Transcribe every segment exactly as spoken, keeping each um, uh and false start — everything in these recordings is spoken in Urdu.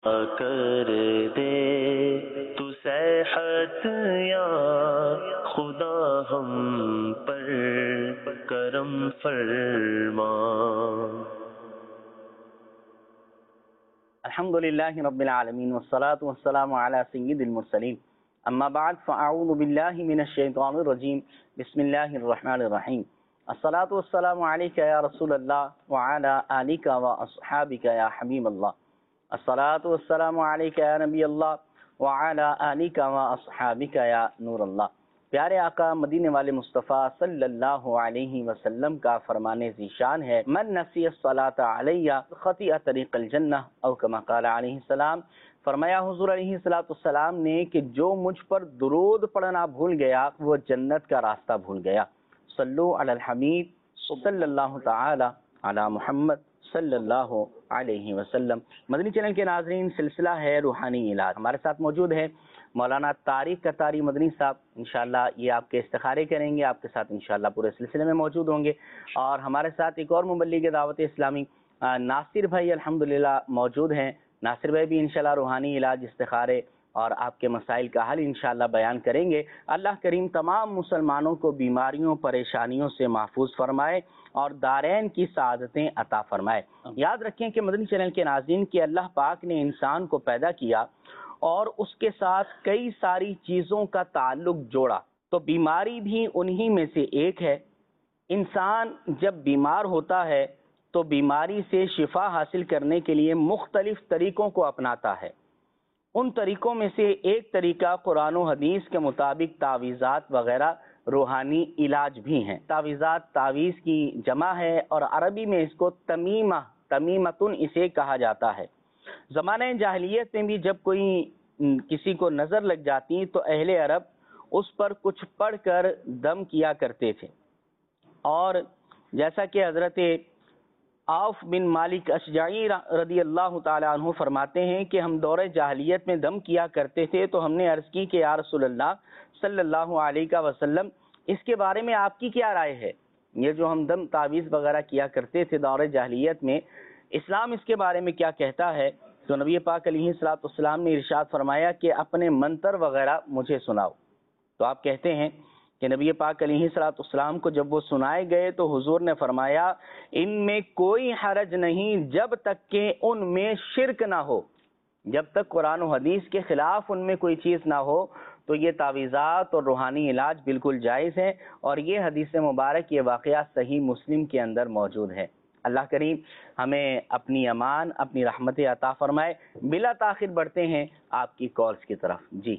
کر دے تو صحت یا خدا ہم پر کرم فرما۔ الحمد للہ رب العالمین والصلاة والسلام علی سید المرسلین، اما بعد فاعوذ باللہ من الشیطان الرجیم، بسم اللہ الرحمن الرحیم۔ الصلاة والسلام علیک یا رسول اللہ وعلی آلک واصحابک یا حبیب اللہ۔ الصلاة والسلام علیک یا نبی اللہ وعلی آلک واصحابک یا نور اللہ۔ پیارے آقا مدینے والے مصطفیٰ صلی اللہ علیہ وسلم کا فرمان ذیشان ہے، من نسی الصلاۃ علیہ خطئ طریق الجنہ، او کما قال علیہ السلام۔ فرمایا حضور علیہ الصلوۃ والسلام نے کہ جو مجھ پر درود پڑھنا بھول گیا وہ جنت کا راستہ بھول گیا۔ صلو علی الحبیب صلی اللہ تعالی علی محمد صلی اللہ علیہ وسلم۔ مدنی چینل کے ناظرین، سلسلہ ہے روحانی علاج، ہمارے ساتھ موجود ہے مولانا طارق قطاری مدنی صاحب۔ انشاءاللہ یہ آپ کے استخارے کریں گے، آپ کے ساتھ انشاءاللہ پورے سلسلے میں موجود ہوں گے۔ اور ہمارے ساتھ ایک اور مبلغ دعوت اسلامی ناصر بھائی الحمدللہ موجود ہیں۔ ناصر بھائی بھی انشاءاللہ روحانی علاج، استخارے اور آپ کے مسائل کا حل انشاءاللہ بیان کریں گے۔ اللہ کریم تمام مسلمانوں کو بیماریوں پریشانیوں سے محفوظ فرمائے اور دارین کی سعادتیں عطا فرمائے۔ یاد رکھیں کہ مدنی چینل کے ناظرین کہ اللہ پاک نے انسان کو پیدا کیا اور اس کے ساتھ کئی ساری چیزوں کا تعلق جوڑا، تو بیماری بھی انہی میں سے ایک ہے۔ انسان جب بیمار ہوتا ہے تو بیماری سے شفا حاصل کرنے کے لیے مختلف طریقوں کو اپناتا ہے۔ ان طریقوں میں سے ایک طریقہ قرآن و حدیث کے مطابق تعویذات وغیرہ روحانی علاج بھی ہیں۔ تعویذات تعویذ کی جمع ہے اور عربی میں اس کو تمیمہ تمیمتن اسے کہا جاتا ہے۔ زمانہ جاہلیت میں بھی جب کوئی کسی کو نظر لگ جاتی تو اہل عرب اس پر کچھ پڑھ کر دم کیا کرتے تھے، اور جیسا کہ حضرت عوف بن مالک اشجعی رضی اللہ تعالی عنہ فرماتے ہیں کہ ہم دور جاہلیت میں دم کیا کرتے تھے تو ہم نے عرض کی کہ یا رسول اللہ صلی اللہ علیہ وسلم اس کے بارے میں آپ کی کیا رائے ہے؟ یہ جو ہم دم تعویذ وغیرہ کیا کرتے تھے دور جاہلیت میں، اسلام اس کے بارے میں کیا کہتا ہے؟ تو نبی پاک علیہ الصلوۃ والسلام نے ارشاد فرمایا کہ اپنے منتر وغیرہ مجھے سناؤ۔ تو آپ کہتے ہیں کہ نبی پاک علیہ الصلوۃ والسلام کو جب وہ سنائے گئے تو حضور نے فرمایا ان میں کوئی حرج نہیں جب تک کہ ان میں شرک نہ ہو، جب تک قرآن و حدیث کے خلاف ان میں کوئی چیز نہ ہو تو یہ تعویذات اور روحانی علاج بالکل جائز ہے، اور یہ حدیث مبارک یہ واقعہ صحیح مسلم کے اندر موجود ہے۔ اللہ کریم ہمیں اپنی امان اپنی رحمت عطا فرمائے۔ بلا تاخیر بڑھتے ہیں آپ کی کالز کی طرف۔ جی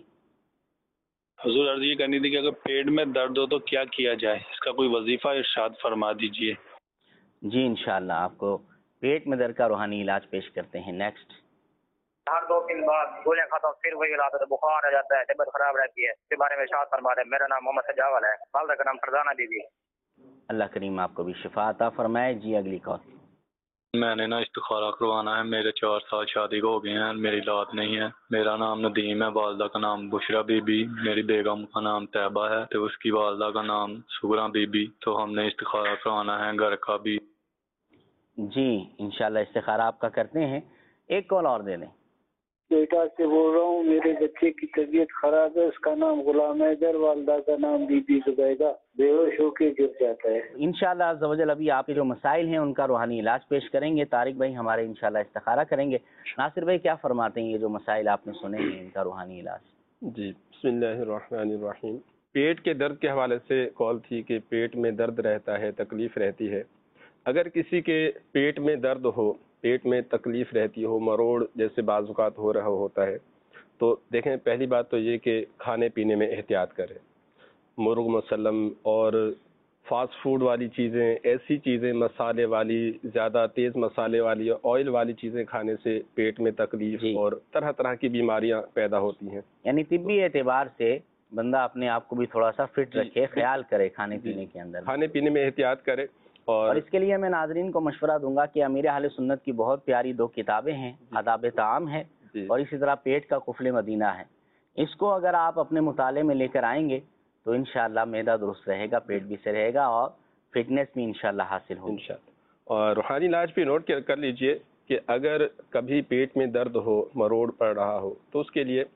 حضور عرض یہ کرنی تھی کہ اگر پیٹ میں درد ہو تو کیا کیا جائے، اس کا کوئی وظیفہ ارشاد فرما دیجئے۔ جی انشاءاللہ آپ کو پیٹ میں درد کا روحانی علاج پیش کرتے ہیں۔ نیکسٹ۔ ہر دو دن بعد گولیں کھاتا ہوں پھر وہی علاج ہوتا ہے، بخار آ جاتا ہے، طبیعت خراب رہتی ہے، اس کے بارے میں ارشاد فرما رہے ہیں۔ میرا نام محمد سجاول ہے، والدہ کا نام فرزانہ بی بی۔ اللہ کریم آپ کو بھی شفا عطا فرمائے۔ جی اگلی کال۔ میں نے نا استخارہ کروانا ہے، میرے چار سال شادی کو ہو گئے ہیں، میری اولاد نہیں ہے۔ میرا نام ندیم ہے، والدہ کا نام بشرا بی بی، میری بیگم کا نام طیبہ ہے، تو اس کی والدہ کا نام سغرا بی بی۔ تو ہم نے استخارہ کروانا ہے گھر کا بھی۔ جی انشاءاللہ استخارہ آپ کا کرتے ہیں۔ ایک کال اور دے دیں۔ بیٹا سے بول رہا ہوں، میرے بچے کی طبیعت خراب ہے، اس کا نام غلام حیدر، والدہ کا نام بی بی زبیدہ، بے ہوش ہو کے گر جاتا ہے۔ انشاءاللہ عز و جل ابھی آپ کے جو مسائل ہیں ان کا روحانی علاج پیش کریں گے۔ طارق بھائی ہمارے انشاءاللہ استخارہ کریں گے۔ ناصر بھائی کیا فرماتے ہیں یہ جو مسائل آپ نے سنے ہیں ان کا روحانی علاج؟ جی بسم اللہ الرحمن الرحیم۔ پیٹ کے درد کے حوالے سے کال تھی کہ پیٹ میں درد رہتا ہے، تکلیف رہتی ہے۔ اگر کسی کے پیٹ میں درد ہو، پیٹ میں تکلیف رہتی ہو، مروڑ جیسے بعض اوقات ہو رہا ہوتا ہے، تو دیکھیں پہلی بات تو یہ کہ کھانے پینے میں احتیاط کریں۔ مرغ مسلم اور فاسٹ فوڈ والی چیزیں، ایسی چیزیں مسالے والی، زیادہ تیز مسالے والی، آئل والی چیزیں کھانے سے پیٹ میں تکلیف جی۔ اور طرح طرح کی بیماریاں پیدا ہوتی ہیں۔ یعنی طبی اعتبار سے بندہ اپنے آپ کو بھی تھوڑا سا فٹ رکھے، خیال کرے کھانے پینے کے اندر، کھانے پینے میں احتیاط کرے۔ اور اور اس کے لیے میں ناظرین کو مشورہ دوں گا کہ امیر اہل سنت کی بہت پیاری دو کتابیں ہیں، آداب طعام ہے جی اور اسی طرح پیٹ کا قفل مدینہ ہے۔ اس کو اگر آپ اپنے مطالعے میں لے کر آئیں گے تو انشاءاللہ معدہ درست رہے گا، پیٹ بھی سے رہے گا اور فٹنس بھی انشاءاللہ حاصل ہوگی۔ انشاءاللہ۔ اور روحانی علاج بھی نوٹ کر لیجئے کہ اگر کبھی پیٹ میں درد ہو، مروڑ پڑ رہا ہو، تو اس کے لیے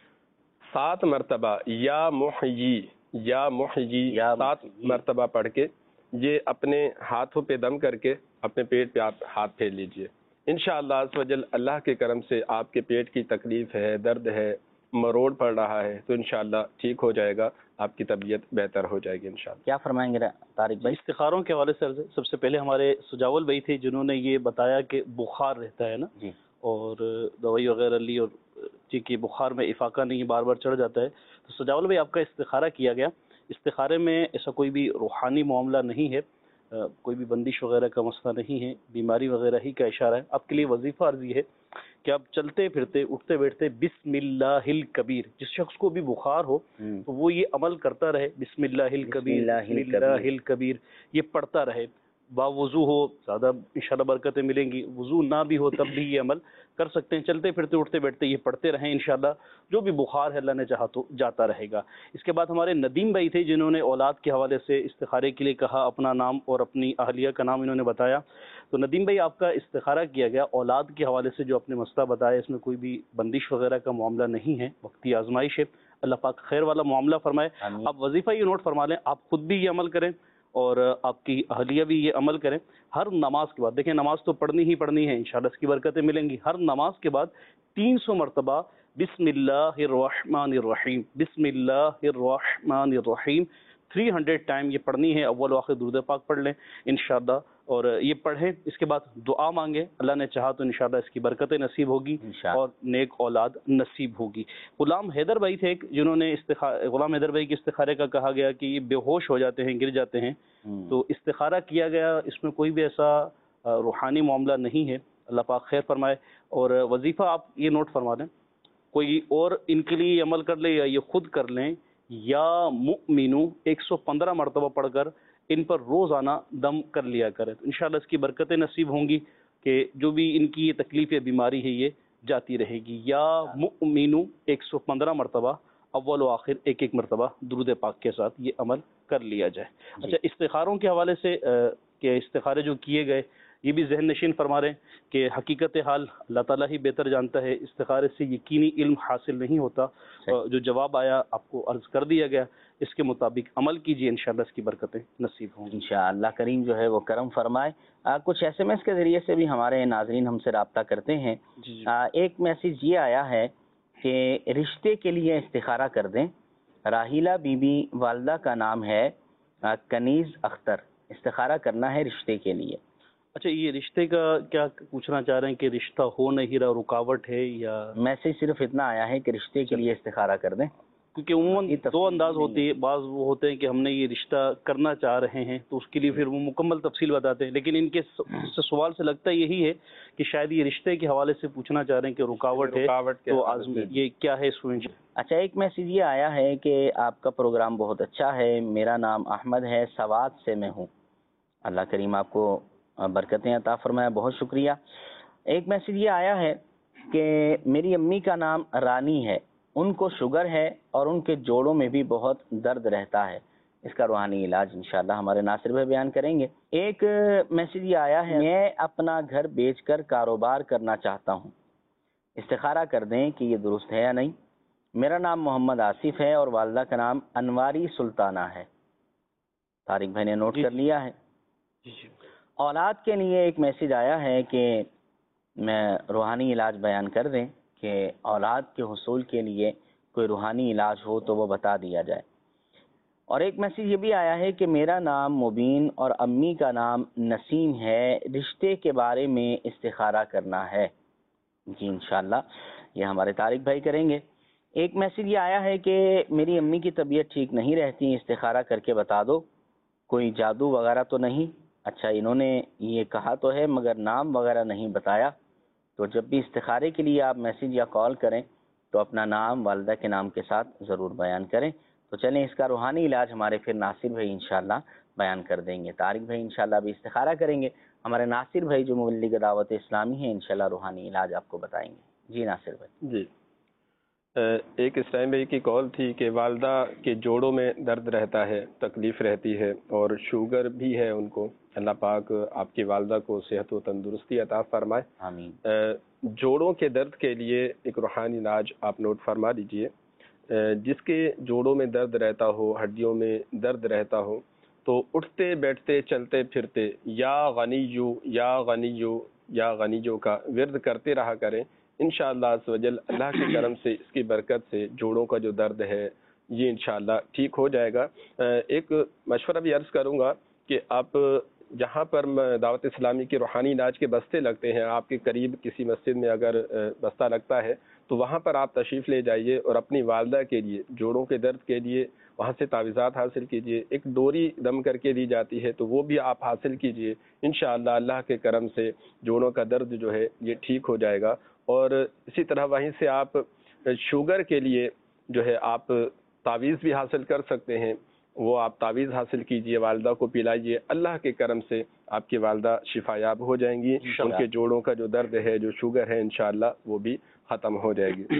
سات مرتبہ یا محیی یا محیی یا سات محیی مرتبہ پڑھ کے یہ اپنے ہاتھوں پہ دم کر کے اپنے پیٹ پہ آپ ہاتھ پھیر لیجئے. انشاءاللہ عز و جل اللہ کے کرم سے آپ کے پیٹ کی تکلیف ہے، درد ہے، مروڑ پڑ رہا ہے تو انشاءاللہ ٹھیک ہو جائے گا، آپ کی طبیعت بہتر ہو جائے گی انشاءاللہ. کیا فرمائیں گے طارق بھائی؟ استخاروں کے حوالے سے سب سے پہلے ہمارے سجاول بھائی تھے جنہوں نے یہ بتایا کہ بخار رہتا ہے نا جی، اور دوائی وغیرہ لی اور کہ بخار میں افاقہ نہیں بار بار چڑھ جاتا ہے، تو سجاول بھائی آپ کا استخارہ کیا گیا. استخارے میں ایسا کوئی بھی روحانی معاملہ نہیں ہے، کوئی بھی بندش وغیرہ کا مسئلہ نہیں ہے، بیماری وغیرہ ہی کا اشارہ ہے. آپ کے لیے وظیفہ عرض یہ ہے کہ آپ چلتے پھرتے اٹھتے بیٹھتے بسم اللہ الکبیر، جس شخص کو بھی بخار ہو تو وہ یہ عمل کرتا رہے، بسم اللہ الکبیر بسم اللہ الکبیر یہ پڑھتا رہے. باوضو ہو زیادہ انشاءاللہ برکتیں ملیں گی، وضو نہ بھی ہو تب بھی یہ عمل کر سکتے ہیں. چلتے پھرتے اٹھتے بیٹھتے یہ پڑھتے رہیں، انشاءاللہ جو بھی بخار ہے اللہ نے چاہا تو جاتا رہے گا. اس کے بعد ہمارے ندیم بھائی تھے جنہوں نے اولاد کے حوالے سے استخارے کے لیے کہا، اپنا نام اور اپنی اہلیہ کا نام انہوں نے بتایا. تو ندیم بھائی آپ کا استخارہ کیا گیا اولاد کے حوالے سے، جو اپنے مسئلہ بتایا اس میں کوئی بھی بندش وغیرہ کا معاملہ نہیں ہے، وقتی آزمائش ہے. اللہ پاک خیر والا معاملہ فرمائے. آپ وظیفہ یہ نوٹ فرما لیں، آپ خود بھی یہ عمل کریں اور آپ کی اہلیہ بھی یہ عمل کریں. ہر نماز کے بعد، دیکھیں نماز تو پڑھنی ہی پڑھنی ہے انشاءاللہ، اس کی برکتیں ملیں گی. ہر نماز کے بعد تین سو مرتبہ بسم اللہ الرحمن الرحیم بسم اللہ الرحمن الرحیم تھری ہنڈریڈ ٹائم یہ پڑھنی ہے. اول و آخر درود پاک پڑھ لیں انشاءاللہ اور یہ پڑھیں. اس کے بعد دعا مانگیں، اللہ نے چاہا تو انشاءاللہ اس کی برکتیں نصیب ہوگی اور نیک اولاد نصیب ہوگی. غلام حیدر بھائی تھے جنہوں نے استخارہ غلام حیدر بھائی کے استخارے کا کہا گیا کہ یہ بے ہوش ہو جاتے ہیں، گر جاتے ہیں، تو استخارہ کیا گیا، اس میں کوئی بھی ایسا روحانی معاملہ نہیں ہے. اللہ پاک خیر فرمائے. اور وظیفہ آپ یہ نوٹ فرما دیں، کوئی اور ان کے لیے عمل کر لے یا یہ خود کر لیں، یا مؤمنو ایک سو پندرہ مرتبہ پڑھ کر ان پر روزانہ دم کر لیا کرے تو انشاءاللہ اس کی برکتیں نصیب ہوں گی کہ جو بھی ان کی یہ تکلیف یا بیماری ہے یہ جاتی رہے گی. یا مؤمنو ایک سو پندرہ مرتبہ اول و آخر ایک ایک مرتبہ درود پاک کے ساتھ یہ عمل کر لیا جائے. اچھا، استخاروں کے حوالے سے کہ استخارے جو کیے گئے یہ بھی ذہن نشین فرما رہے ہیں کہ حقیقت حال اللہ تعالیٰ ہی بہتر جانتا ہے. استخارے سے یقینی علم حاصل نہیں ہوتا، جو جواب آیا آپ کو عرض کر دیا گیا، اس کے مطابق عمل کیجیے، انشاءاللہ اس کی برکتیں نصیب ہوں. انشاءاللہ کریم جو ہے وہ کرم فرمائے. آ, کچھ ایس ایم ایس کے ذریعے سے بھی ہمارے ناظرین ہم سے رابطہ کرتے ہیں. جی جی. آ, ایک میسیج یہ آیا ہے کہ رشتے کے لیے استخارہ کر دیں. راحیلہ بی بی والدہ کا نام ہے آ, کنیز اختر. استخارہ کرنا ہے رشتے کے لیے. اچھا، یہ رشتے کا کیا پوچھنا چاہ رہے ہیں کہ رشتہ ہو نہیں رہا، رکاوٹ ہے، یا میسیج صرف اتنا آیا ہے کہ رشتے کے لیے استخارہ کر دیں؟ کیونکہ عموماً دو انداز ہوتی ہے، بعض وہ ہوتے ہیں کہ ہم نے یہ رشتہ کرنا چاہ رہے ہیں تو اس کے لیے پھر وہ مکمل تفصیل بتاتے ہیں، لیکن ان کے سوال سے لگتا یہی ہے کہ شاید یہ رشتے کے حوالے سے پوچھنا چاہ رہے ہیں کہ رکاوٹ ہے تو آزم یہ کیا ہے اس میں. اچھا، ایک میسیج یہ آیا ہے کہ آپ کا پروگرام بہت اچھا ہے، میرا نام احمد ہے، سوات سے میں ہوں. اللہ کریم آپ کو برکتیں عطا فرمائے، بہت شکریہ. ایک میسیج یہ آیا ہے کہ میری امی کا نام رانی ہے، ان کو شوگر ہے اور ان کے جوڑوں میں بھی بہت درد رہتا ہے، اس کا روحانی علاج انشاءاللہ ہمارے ناصر بھائی بیان کریں گے. ایک میسیج یہ آیا ہے، میں اپنا گھر بیچ کر کاروبار کرنا چاہتا ہوں، استخارہ کر دیں کہ یہ درست ہے یا نہیں. میرا نام محمد آصف ہے اور والدہ کا نام انواری سلطانہ ہے. طارق بھائی نے نوٹ کر لیا ہے. اولاد کے لیے ایک میسیج آیا ہے کہ میں روحانی علاج بیان کر دیں کہ اولاد کے حصول کے لیے کوئی روحانی علاج ہو تو وہ بتا دیا جائے. اور ایک میسیج یہ بھی آیا ہے کہ میرا نام مبین اور امی کا نام نسیم ہے، رشتے کے بارے میں استخارہ کرنا ہے. جی انشاءاللہ یہ ہمارے طارق بھائی کریں گے. ایک میسیج یہ آیا ہے کہ میری امی کی طبیعت ٹھیک نہیں رہتی، استخارہ کر کے بتا دو، کوئی جادو وغیرہ تو نہیں. اچھا، انہوں نے یہ کہا تو ہے مگر نام وغیرہ نہیں بتایا، تو جب بھی استخارے کے لیے آپ میسیج یا کال کریں تو اپنا نام والدہ کے نام کے ساتھ ضرور بیان کریں. تو چلیں اس کا روحانی علاج ہمارے پھر ناصر بھائی انشاءاللہ بیان کر دیں گے. طارق بھائی انشاءاللہ بھی استخارہ کریں گے، ہمارے ناصر بھائی جو مبلغ دعوت اسلامی ہیں انشاءاللہ روحانی علاج آپ کو بتائیں گے. جی ناصر بھائی. جی ایک اسلام بھائی کی کال تھی کہ والدہ کے جوڑوں میں درد رہتا ہے، تکلیف رہتی ہے اور شوگر بھی ہے ان کو. اللہ پاک آپ کی والدہ کو صحت و تندرستی عطا فرمائے. آمین. جوڑوں کے درد کے لیے ایک روحانی علاج آپ نوٹ فرما لیجئے. جس کے جوڑوں میں درد رہتا ہو، ہڈیوں میں درد رہتا ہو، تو اٹھتے بیٹھتے چلتے پھرتے یا غنیجو یا غنیجو یا غنیجو کا ورد کرتے رہا کریں. انشاءاللہ عز و جل اللہ کے کرم سے اس کی برکت سے جوڑوں کا جو درد ہے یہ انشاءاللہ ٹھیک ہو جائے گا. ایک مشورہ بھی عرض کروں گا کہ آپ جہاں پر دعوت اسلامی کے روحانی علاج کے بستے لگتے ہیں، آپ کے قریب کسی مسجد میں اگر بستہ لگتا ہے تو وہاں پر آپ تشریف لے جائیے اور اپنی والدہ کے لیے جوڑوں کے درد کے لیے وہاں سے تعویذات حاصل کیجیے. ایک ڈوری دم کر کے دی جاتی ہے تو وہ بھی آپ حاصل کیجیے. انشاءاللہ اللہ کے کرم سے جوڑوں کا درد جو ہے یہ ٹھیک ہو جائے گا. اور اسی طرح وہیں سے آپ شوگر کے لیے جو ہے آپ تعویذ بھی حاصل کر سکتے ہیں. وہ آپ تعویذ حاصل کیجئے، والدہ کو پلائیے. اللہ کے کرم سے آپ کی والدہ شفا یاب ہو جائیں گی. ان کے جوڑوں کا جو درد ہے، جو شوگر ہے، انشاءاللہ وہ بھی ختم ہو جائے گی.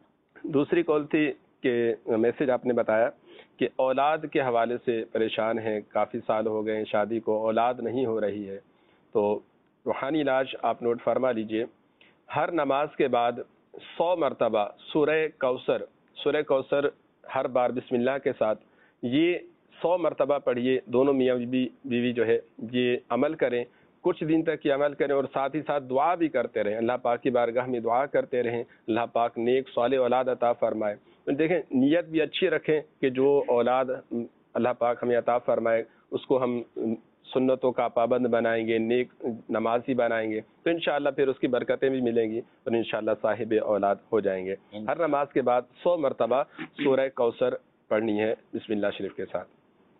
دوسری کال تھی کہ میسج آپ نے بتایا کہ اولاد کے حوالے سے پریشان ہیں، کافی سال ہو گئے ہیں شادی کو، اولاد نہیں ہو رہی ہے. تو روحانی علاج آپ نوٹ فرما لیجئے. ہر نماز کے بعد سو مرتبہ سورہ کوثر سورہ کوثر ہر بار بسم اللہ کے ساتھ یہ سو مرتبہ پڑھیے. دونوں میاں بیوی بیوی جو ہے یہ عمل کریں، کچھ دن تک یہ عمل کریں اور ساتھ ہی ساتھ دعا بھی کرتے رہیں. اللہ پاک کی بارگاہ میں دعا کرتے رہیں، اللہ پاک نیک صالح اولاد عطا فرمائے. دیکھیں نیت بھی اچھی رکھیں کہ جو اولاد اللہ پاک ہمیں عطا فرمائے اس کو ہم سنتوں کا پابند بنائیں گے، نیک نمازی بنائیں گے تو انشاءاللہ پھر اس کی برکتیں بھی ملیں گی اور انشاءاللہ صاحب اولاد ہو جائیں گے. ہر نماز کے بعد سو مرتبہ سورہ کوثر پڑھنی ہے بسم اللہ شریف کے ساتھ.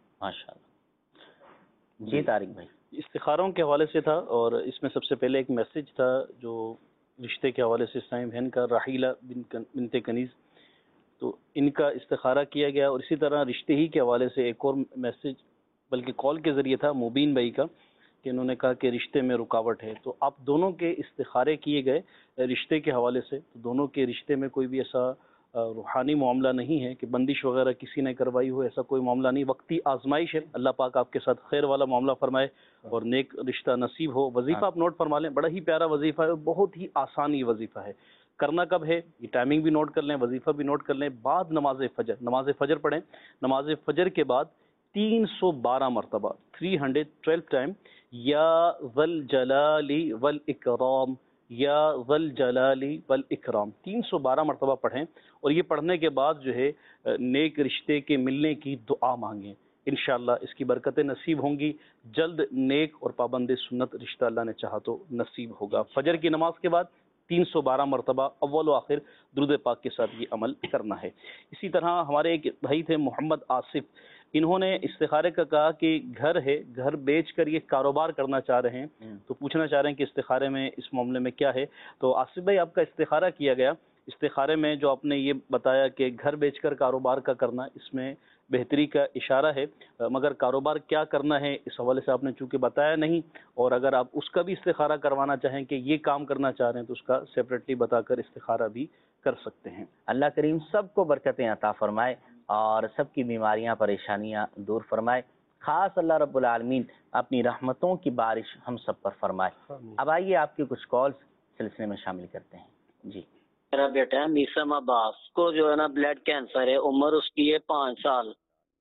ماشاءاللہ. جی طارق بھائی. استخاروں کے حوالے سے تھا اور اس میں سب سے پہلے ایک میسج تھا جو رشتے کے حوالے سے اسلامی بہن کا، راحیلہ بنت کنیز، تو ان کا استخارہ کیا گیا. اور اسی طرح رشتے ہی کے حوالے سے ایک اور میسج بلکہ کال کے ذریعے تھا مبین بھائی کا کہ انہوں نے کہا کہ رشتے میں رکاوٹ ہے. تو آپ دونوں کے استخارے کیے گئے رشتے کے حوالے سے، تو دونوں کے رشتے میں کوئی بھی ایسا روحانی معاملہ نہیں ہے کہ بندش وغیرہ کسی نے کروائی ہو، ایسا کوئی معاملہ نہیں. وقتی آزمائش ہے. اللہ پاک آپ کے ساتھ خیر والا معاملہ فرمائے اور نیک رشتہ نصیب ہو. وظیفہ آپ نوٹ فرما لیں، بڑا ہی پیارا وظیفہ ہے، بہت ہی آسان یہ وظیفہ ہے. کرنا کب ہے یہ ٹائمنگ بھی نوٹ کر لیں، وظیفہ بھی نوٹ کر لیں. بعد نماز فجر نماز فجر پڑھیں. نماز فجر کے بعد تین سو بارہ مرتبہ تھری ہنڈریڈ ٹویلو ٹائم یا ذل جلالی والاکرام یا ذل جلالی والاکرام تین سو بارہ مرتبہ پڑھیں. اور یہ پڑھنے کے بعد جو ہے نیک رشتے کے ملنے کی دعا مانگیں. انشاءاللہ اس کی برکتیں نصیب ہوں گی. جلد نیک اور پابند سنت رشتہ اللہ نے چاہا تو نصیب ہوگا. فجر کی نماز کے بعد تین سو بارہ مرتبہ اول و آخر درود پاک کے ساتھ یہ عمل کرنا ہے. اسی طرح ہمارے ایک بھائی تھے محمد آصف، انہوں نے استخارے کا کہا کہ گھر ہے، گھر بیچ کر یہ کاروبار کرنا چاہ رہے ہیں، تو پوچھنا چاہ رہے ہیں کہ استخارے میں اس معاملے میں کیا ہے. تو آصف بھائی آپ کا استخارہ کیا گیا. استخارے میں جو آپ نے یہ بتایا کہ گھر بیچ کر کاروبار کا کرنا، اس میں بہتری کا اشارہ ہے، مگر کاروبار کیا کرنا ہے اس حوالے سے آپ نے چونکہ بتایا نہیں. اور اگر آپ اس کا بھی استخارہ کروانا چاہیں کہ یہ کام کرنا چاہ رہے ہیں تو اس کا سیپریٹلی بتا کر استخارہ بھی کر سکتے ہیں. اللہ کریم سب کو برکتیں عطا فرمائے اور سب کی بیماریاں پریشانیاں دور فرمائے. خاص اللہ رب العالمین اپنی رحمتوں کی بارش ہم سب پر فرمائے. اب آئیے آپ کی کچھ کالز سلسلے میں شامل کرتے ہیں. جی میرا بیٹا ہے میسم عباس کو جو ہے نا بلڈ کینسر ہے، عمر اس کی ہے پانچ سال.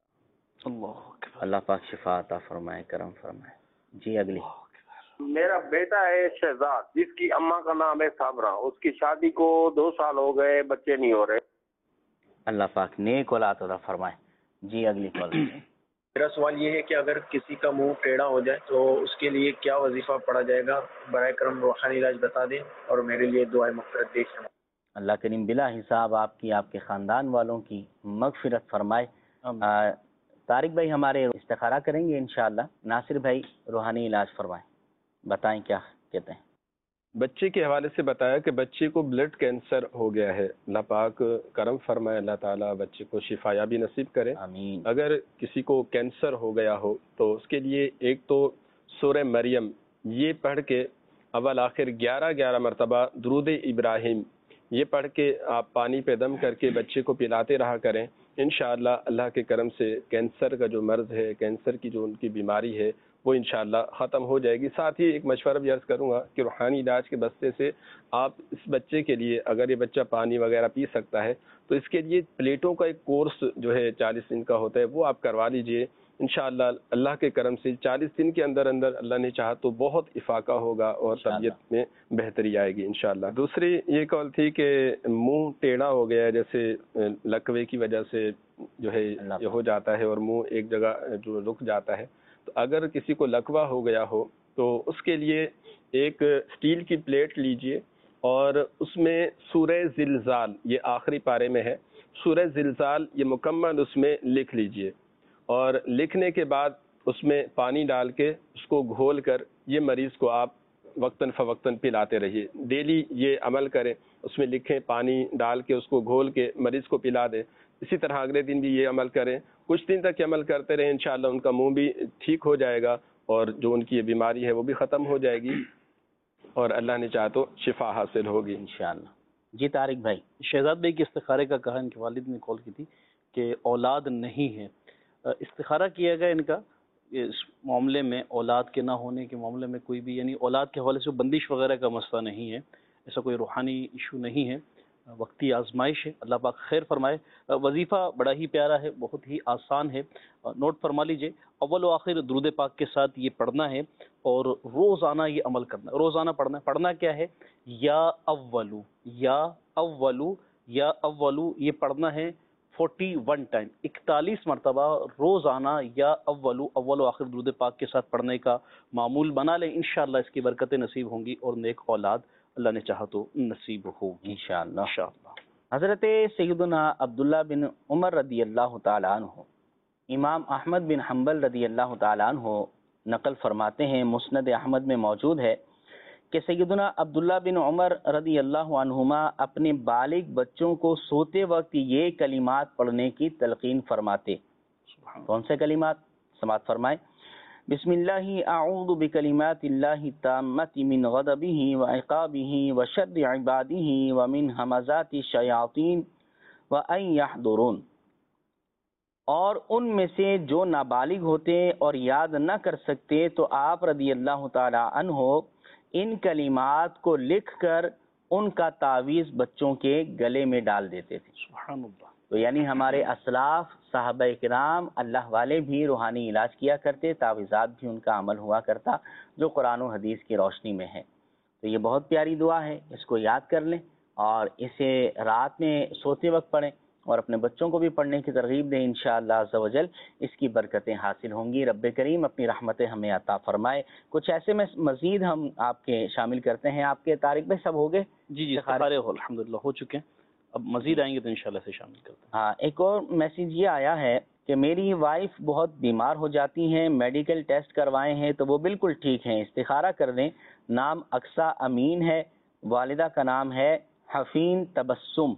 اللہ اللہ پاک شفا عطا فرمائے، کرم فرمائے. جی اگلی. میرا بیٹا ہے شہزاد جس کی اماں کا نام ہے صابرہ، اس کی شادی کو دو سال ہو گئے، بچے نہیں ہو رہے. اللہ پاک نیک اولاد عطا فرمائے. جی اگلی کال. میرا سوال یہ ہے کہ اگر کسی کا منہ ٹیڑھا ہو جائے تو اس کے لیے کیا وظیفہ پڑھا جائے گا؟ برائے کرم روحانی علاج بتا دیں اور میرے لیے دعائیں مغفرت دے. اللہ کریم بلا حساب آپ کی، آپ کے خاندان والوں کی مغفرت فرمائے. طارق بھائی ہمارے استخارہ کریں گے انشاءاللہ. ناصر بھائی روحانی علاج فرمائیں، بتائیں کیا کہتے ہیں. بچے کے حوالے سے بتایا کہ بچے کو بلڈ کینسر ہو گیا ہے. اللہ پاک کرم فرمائے، اللہ تعالیٰ بچے کو شفا یابی نصیب کرے. آمین. اگر کسی کو کینسر ہو گیا ہو تو اس کے لیے ایک تو سورہ مریم یہ پڑھ کے اول آخر گیارہ گیارہ مرتبہ درود ابراہیم یہ پڑھ کے آپ پانی پہ دم کر کے بچے کو پلاتے رہا کریں، انشاءاللہ اللہ کے کرم سے کینسر کا جو مرض ہے، کینسر کی جو ان کی بیماری ہے وہ انشاءاللہ ختم ہو جائے گی۔ ساتھ ہی ایک مشورہ بھی عرض کروں گا کہ روحانی علاج کے بستے سے آپ اس بچے کے لیے، اگر یہ بچہ پانی وغیرہ پی سکتا ہے تو اس کے لیے پلیٹوں کا ایک کورس جو ہے چالیس دن کا ہوتا ہے وہ آپ کروا لیجئے۔ انشاءاللہ اللہ کے کرم سے چالیس دن کے اندر اندر اللہ نے چاہا تو بہت افاقہ ہوگا اور طبیعت میں بہتری آئے گی انشاءاللہ۔ دوسری یہ کال تھی کہ منہ ٹیڑھا ہو گیا ہے، جیسے لکوے کی وجہ سے جو ہے یہ ہو جاتا ہے اور منہ ایک جگہ جو رک جاتا ہے، تو اگر کسی کو لکوہ ہو گیا ہو تو اس کے لیے ایک اسٹیل کی پلیٹ لیجئے اور اس میں سورہ زلزال، یہ آخری پارے میں ہے، سورہ زلزال یہ مکمل اس میں لکھ لیجئے، اور لکھنے کے بعد اس میں پانی ڈال کے اس کو گھول کر یہ مریض کو آپ وقتاً فوقتاً پلاتے رہیے۔ ڈیلی یہ عمل کریں، اس میں لکھیں، پانی ڈال کے اس کو گھول کے مریض کو پلا دیں۔ اسی طرح اگلے دن بھی یہ عمل کریں، کچھ دن تک یہ عمل کرتے رہیں، انشاءاللہ ان کا منہ بھی ٹھیک ہو جائے گا اور جو ان کی یہ بیماری ہے وہ بھی ختم ہو جائے گی اور اللہ نے چاہا تو شفا حاصل ہوگی انشاءاللہ۔ جی طارق بھائی، شہزاد بھائی کے استخارے کا کہا، ان کے والد نے کال کی تھی کہ اولاد نہیں ہے، استخارہ کیا گیا ان کا اس معاملے میں، اولاد کے نہ ہونے کے معاملے میں کوئی بھی یعنی اولاد کے حوالے سے بندش وغیرہ کا مسئلہ نہیں ہے، ایسا کوئی روحانی ایشو نہیں ہے، وقتی آزمائش ہے، اللہ پاک خیر فرمائے۔ وظیفہ بڑا ہی پیارا ہے، بہت ہی آسان ہے، نوٹ فرما لیجئے، اول و آخر درود پاک کے ساتھ یہ پڑھنا ہے اور روزانہ یہ عمل کرنا ہے، روزانہ پڑھنا ہے۔ پڑھنا کیا ہے؟ یا اولو یا اولو یا اولو، یہ پڑھنا ہے فورٹی ون ٹائم، اکتالیس مرتبہ روزانہ یا اولو، اول و آخر درود پاک کے ساتھ پڑھنے کا معمول بنا لیں، انشاءاللہ اس کی برکتیں نصیب ہوں گی اور نیک اولاد اللہ نے چاہا تو نصیب ہوگی انشاءاللہ۔ انشاءاللہ۔ حضرت سیدنا عبداللہ بن عمر رضی اللہ تعالیٰ عنہ امام احمد بن حنبل رضی اللہ تعالیٰ عنہ نقل فرماتے ہیں، مسند احمد میں موجود ہے کہ سیدنا عبداللہ بن عمر رضی اللہ عنہما اپنے بالغ بچوں کو سوتے وقت یہ کلمات پڑھنے کی تلقین فرماتے۔ کون سے کلمات؟ سماعت فرمائے۔ بسم اللہ اعوذ بکلمات اللہ التامۃ من غضبہ وعقابہ وشر عبادہ ومن ہمزات الشیاطین وان یحضرون۔ اور ان میں سے جو نابالغ ہوتے اور یاد نہ کر سکتے تو آپ رضی اللہ تعالی عنہ ان کلمات کو لکھ کر ان کا تعویذ بچوں کے گلے میں ڈال دیتے تھے۔ سبحان اللہ۔ تو یعنی ہمارے اسلاف صحابہ کرام اللہ والے بھی روحانی علاج کیا کرتے، تعویذات بھی ان کا عمل ہوا کرتا جو قرآن و حدیث کی روشنی میں ہے۔ تو یہ بہت پیاری دعا ہے، اس کو یاد کر لیں اور اسے رات میں سوتے وقت پڑھیں اور اپنے بچوں کو بھی پڑھنے کی ترغیب دیں، انشاءاللہ عز و جل اس کی برکتیں حاصل ہوں گی۔ رب کریم اپنی رحمتیں ہمیں عطا فرمائے۔ کچھ ایسے میں مزید ہم آپ کے شامل کرتے ہیں، آپ کے طارق بھائی سب ہو گئے؟ جی جی سارے الحمدللہ ہو چکے ہیں، اب مزید آئیں گے تو انشاءاللہ سے شامل کرتے ہیں۔ ہاں، ایک اور میسیج یہ آیا ہے کہ میری وائف بہت بیمار ہو جاتی ہیں، میڈیکل ٹیسٹ کروائے ہیں تو وہ بالکل ٹھیک ہیں، استخارہ کر دیں۔ نام اقصی امین ہے، والدہ کا نام ہے حفین تبسم۔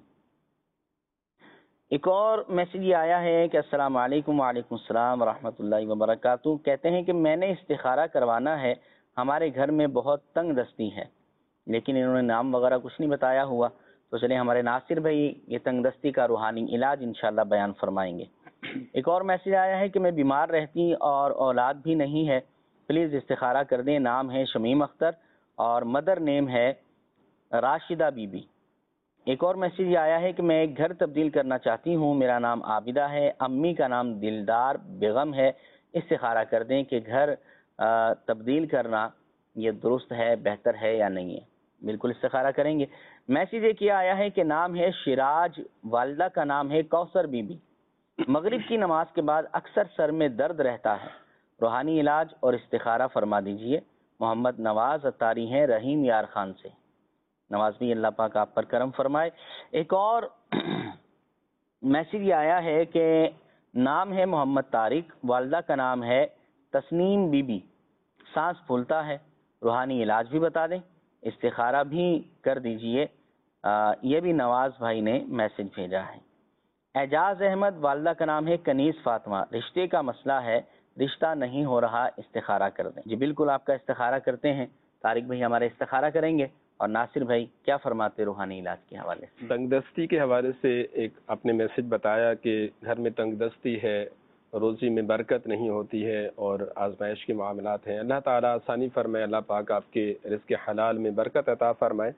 ایک اور میسیج یہ آیا ہے کہ السلام علیکم، وعلیکم السلام ورحمۃ اللہ وبرکاتہ، کہتے ہیں کہ میں نے استخارہ کروانا ہے، ہمارے گھر میں بہت تنگ دستی ہے، لیکن انہوں نے نام وغیرہ کچھ نہیں بتایا ہوا، تو چلیں ہمارے ناصر بھائی یہ تنگ دستی کا روحانی علاج انشاءاللہ بیان فرمائیں گے۔ ایک اور میسیج آیا ہے کہ میں بیمار رہتی اور اولاد بھی نہیں ہے، پلیز استخارہ کر دیں، نام ہے شمیم اختر اور مدر نیم ہے راشدہ بی بی۔ ایک اور میسیج یہ آیا ہے کہ میں ایک گھر تبدیل کرنا چاہتی ہوں، میرا نام عابدہ ہے، امی کا نام دلدار بیگم ہے، استخارہ کر دیں کہ گھر تبدیل کرنا یہ درست ہے، بہتر ہے یا نہیں ہے۔ بالکل استخارہ کریں گے۔ میسیج ایک یہ آیا ہے کہ نام ہے شراج، والدہ کا نام ہے کوثر بی بی، مغرب کی نماز کے بعد اکثر سر میں درد رہتا ہے، روحانی علاج اور استخارہ فرما دیجئے۔ محمد نواز اتاری ہیں رحیم یار خان سے۔ نواز بھی اللہ پاک آپ پر کرم فرمائے۔ ایک اور میسیج یہ آیا ہے کہ نام ہے محمد طارق، والدہ کا نام ہے تسنیم بی بی، سانس پھولتا ہے، روحانی علاج بھی بتا دیں، استخارہ بھی کر دیجئے۔ یہ بھی نواز بھائی نے میسیج بھیجا ہے۔ اعجاز احمد، والدہ کا نام ہے کنیز فاطمہ، رشتے کا مسئلہ ہے، رشتہ نہیں ہو رہا، استخارہ کر دیں۔ جی بالکل آپ کا استخارہ کرتے ہیں، طارق بھائی ہمارے استخارہ کریں گے اور ناصر بھائی کیا فرماتے روحانی علاج کے حوالے سے؟ تنگ دستی کے حوالے سے ایک آپ نے میسج بتایا کہ گھر میں تنگ دستی ہے، روزی میں برکت نہیں ہوتی ہے اور آزمائش کے معاملات ہیں، اللہ تعالیٰ آسانی فرمائے، اللہ پاک آپ کے رزق حلال میں برکت عطا فرمائے۔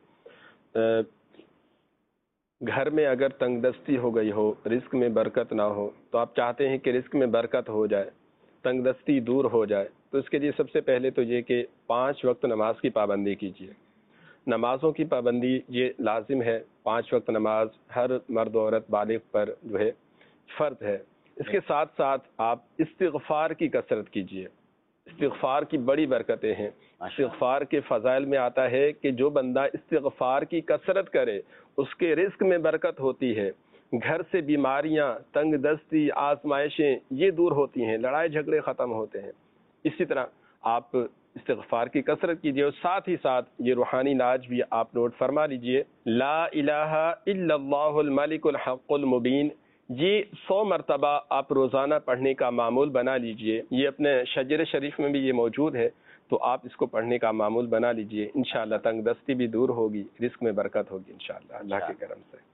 گھر میں اگر تنگ دستی ہو گئی ہو، رزق میں برکت نہ ہو، تو آپ چاہتے ہیں کہ رزق میں برکت ہو جائے، تنگ دستی دور ہو جائے، تو اس کے لیے سب سے پہلے تو یہ کہ پانچ وقت نماز کی پابندی کیجیے۔ نمازوں کی پابندی یہ لازم ہے، پانچ وقت نماز ہر مرد و عورت بالغ پر جو ہے فرض ہے۔ اس کے ساتھ ساتھ آپ استغفار کی کثرت کیجیے، استغفار کی بڑی برکتیں ہیں۔ استغفار کے فضائل میں آتا ہے کہ جو بندہ استغفار کی کثرت کرے اس کے رزق میں برکت ہوتی ہے، گھر سے بیماریاں، تنگ دستی، آزمائشیں یہ دور ہوتی ہیں، لڑائی جھگڑے ختم ہوتے ہیں۔ اسی طرح آپ استغفار کی کثرت کیجیے، اور ساتھ ہی ساتھ یہ روحانی علاج بھی آپ نوٹ فرما لیجئے، لا الہ الا اللہ الملک الحق المبین، یہ سو مرتبہ آپ روزانہ پڑھنے کا معمول بنا لیجئے۔ یہ اپنے شجر شریف میں بھی یہ موجود ہے، تو آپ اس کو پڑھنے کا معمول بنا لیجئے، انشاءاللہ تنگ دستی بھی دور ہوگی، رزق میں برکت ہوگی انشاءاللہ اللہ کے کرم سے۔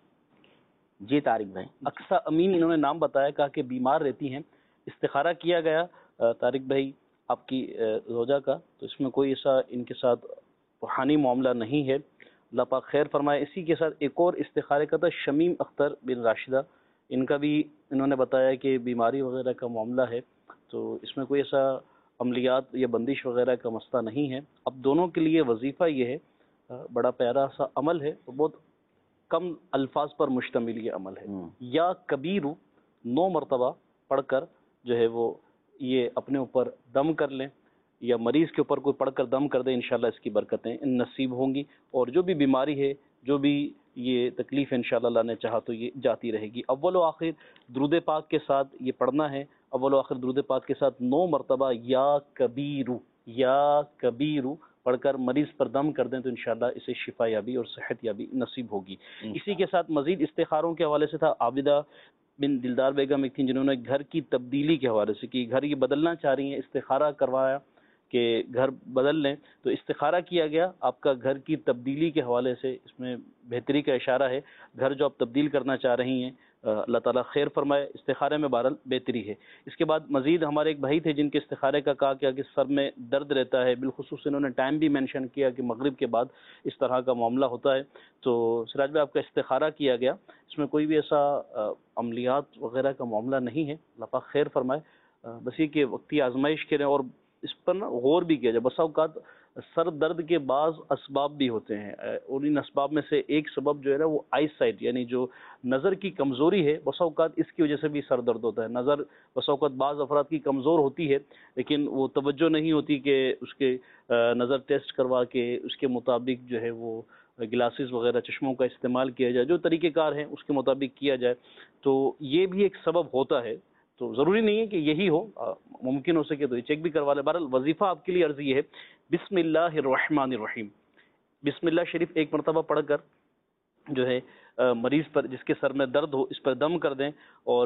جی طارق بھائی۔ اقصی امین انہوں نے نام بتایا، کہا کہ بیمار رہتی ہیں، استخارہ کیا گیا طارق بھائی آپ کی زوجہ کا، تو اس میں کوئی ایسا ان کے ساتھ روحانی معاملہ نہیں ہے، اللہ پاک خیر فرمائے۔ اسی کے ساتھ ایک اور استخارے کا تھا شمیم اختر بن راشدہ، ان کا بھی انہوں نے بتایا کہ بیماری وغیرہ کا معاملہ ہے، تو اس میں کوئی ایسا عملیات یا بندش وغیرہ کا مسئلہ نہیں ہے۔ اب دونوں کے لیے وظیفہ یہ ہے، بڑا پیارا سا عمل ہے، بہت کم الفاظ پر مشتمل یہ عمل ہے، یا کبیرو نو مرتبہ پڑھ کر جو ہے وہ یہ اپنے اوپر دم کر لیں، یا مریض کے اوپر کوئی پڑھ کر دم کر دیں، انشاءاللہ اس کی برکتیں نصیب ہوں گی، اور جو بھی بیماری ہے، جو بھی یہ تکلیف انشاءاللہ اللہ نے چاہا تو یہ جاتی رہے گی۔ اول و آخر درود پاک کے ساتھ یہ پڑھنا ہے، اول و آخر درود پاک کے ساتھ نو مرتبہ یا کبیرو یا کبیرو پڑھ کر مریض پر دم کر دیں تو انشاءاللہ اسے شفا یابی اور صحت یابی نصیب ہوگی۔ اسی کے ساتھ مزید استخاروں کے حوالے سے تھا، عابدہ بن دلدار بیگم ایک تھیں جنہوں نے گھر کی تبدیلی کے حوالے سے کی، گھر یہ بدلنا چاہ رہی ہیں، استخارہ کروایا کہ گھر بدل لیں، تو استخارہ کیا گیا آپ کا گھر کی تبدیلی کے حوالے سے، اس میں بہتری کا اشارہ ہے، گھر جو آپ تبدیل کرنا چاہ رہی ہیں اللہ تعالیٰ خیر فرمائے، استخارے میں بہرحال بہتری ہے۔ اس کے بعد مزید ہمارے ایک بھائی تھے جن کے استخارے کا کہا کیا کہ سر میں درد رہتا ہے، بالخصوص انہوں نے ٹائم بھی مینشن کیا کہ مغرب کے بعد اس طرح کا معاملہ ہوتا ہے، تو سراج بھائی آپ کا استخارہ کیا گیا، اس میں کوئی بھی ایسا عملیات وغیرہ کا معاملہ نہیں ہے، اللہ پاک خیر فرمائے، بس یہ کہ وقتی آزمائش کریں اور اس پر نا غور بھی کیا جائے۔ بسا اوقات سر درد کے بعض اسباب بھی ہوتے ہیں، اور ان اسباب میں سے ایک سبب جو ہے نا وہ آئی سائٹ یعنی جو نظر کی کمزوری ہے، بسا اوقات اس کی وجہ سے بھی سر درد ہوتا ہے۔ نظر بسا اوقات بعض افراد کی کمزور ہوتی ہے، لیکن وہ توجہ نہیں ہوتی کہ اس کے نظر ٹیسٹ کروا کے اس کے مطابق جو ہے وہ گلاسز وغیرہ چشموں کا استعمال کیا جائے، جو طریقہ کار ہیں اس کے مطابق کیا جائے، تو یہ بھی ایک سبب ہوتا ہے۔ تو ضروری نہیں ہے کہ یہی ہو، ممکن ہو سکے تو یہ چیک بھی کروا لیں۔ بہرحال وظیفہ آپ کے لیے عرض یہ ہے، بسم اللہ الرحمن الرحیم، بسم اللہ شریف ایک مرتبہ پڑھ کر جو ہے مریض پر جس کے سر میں درد ہو اس پر دم کر دیں، اور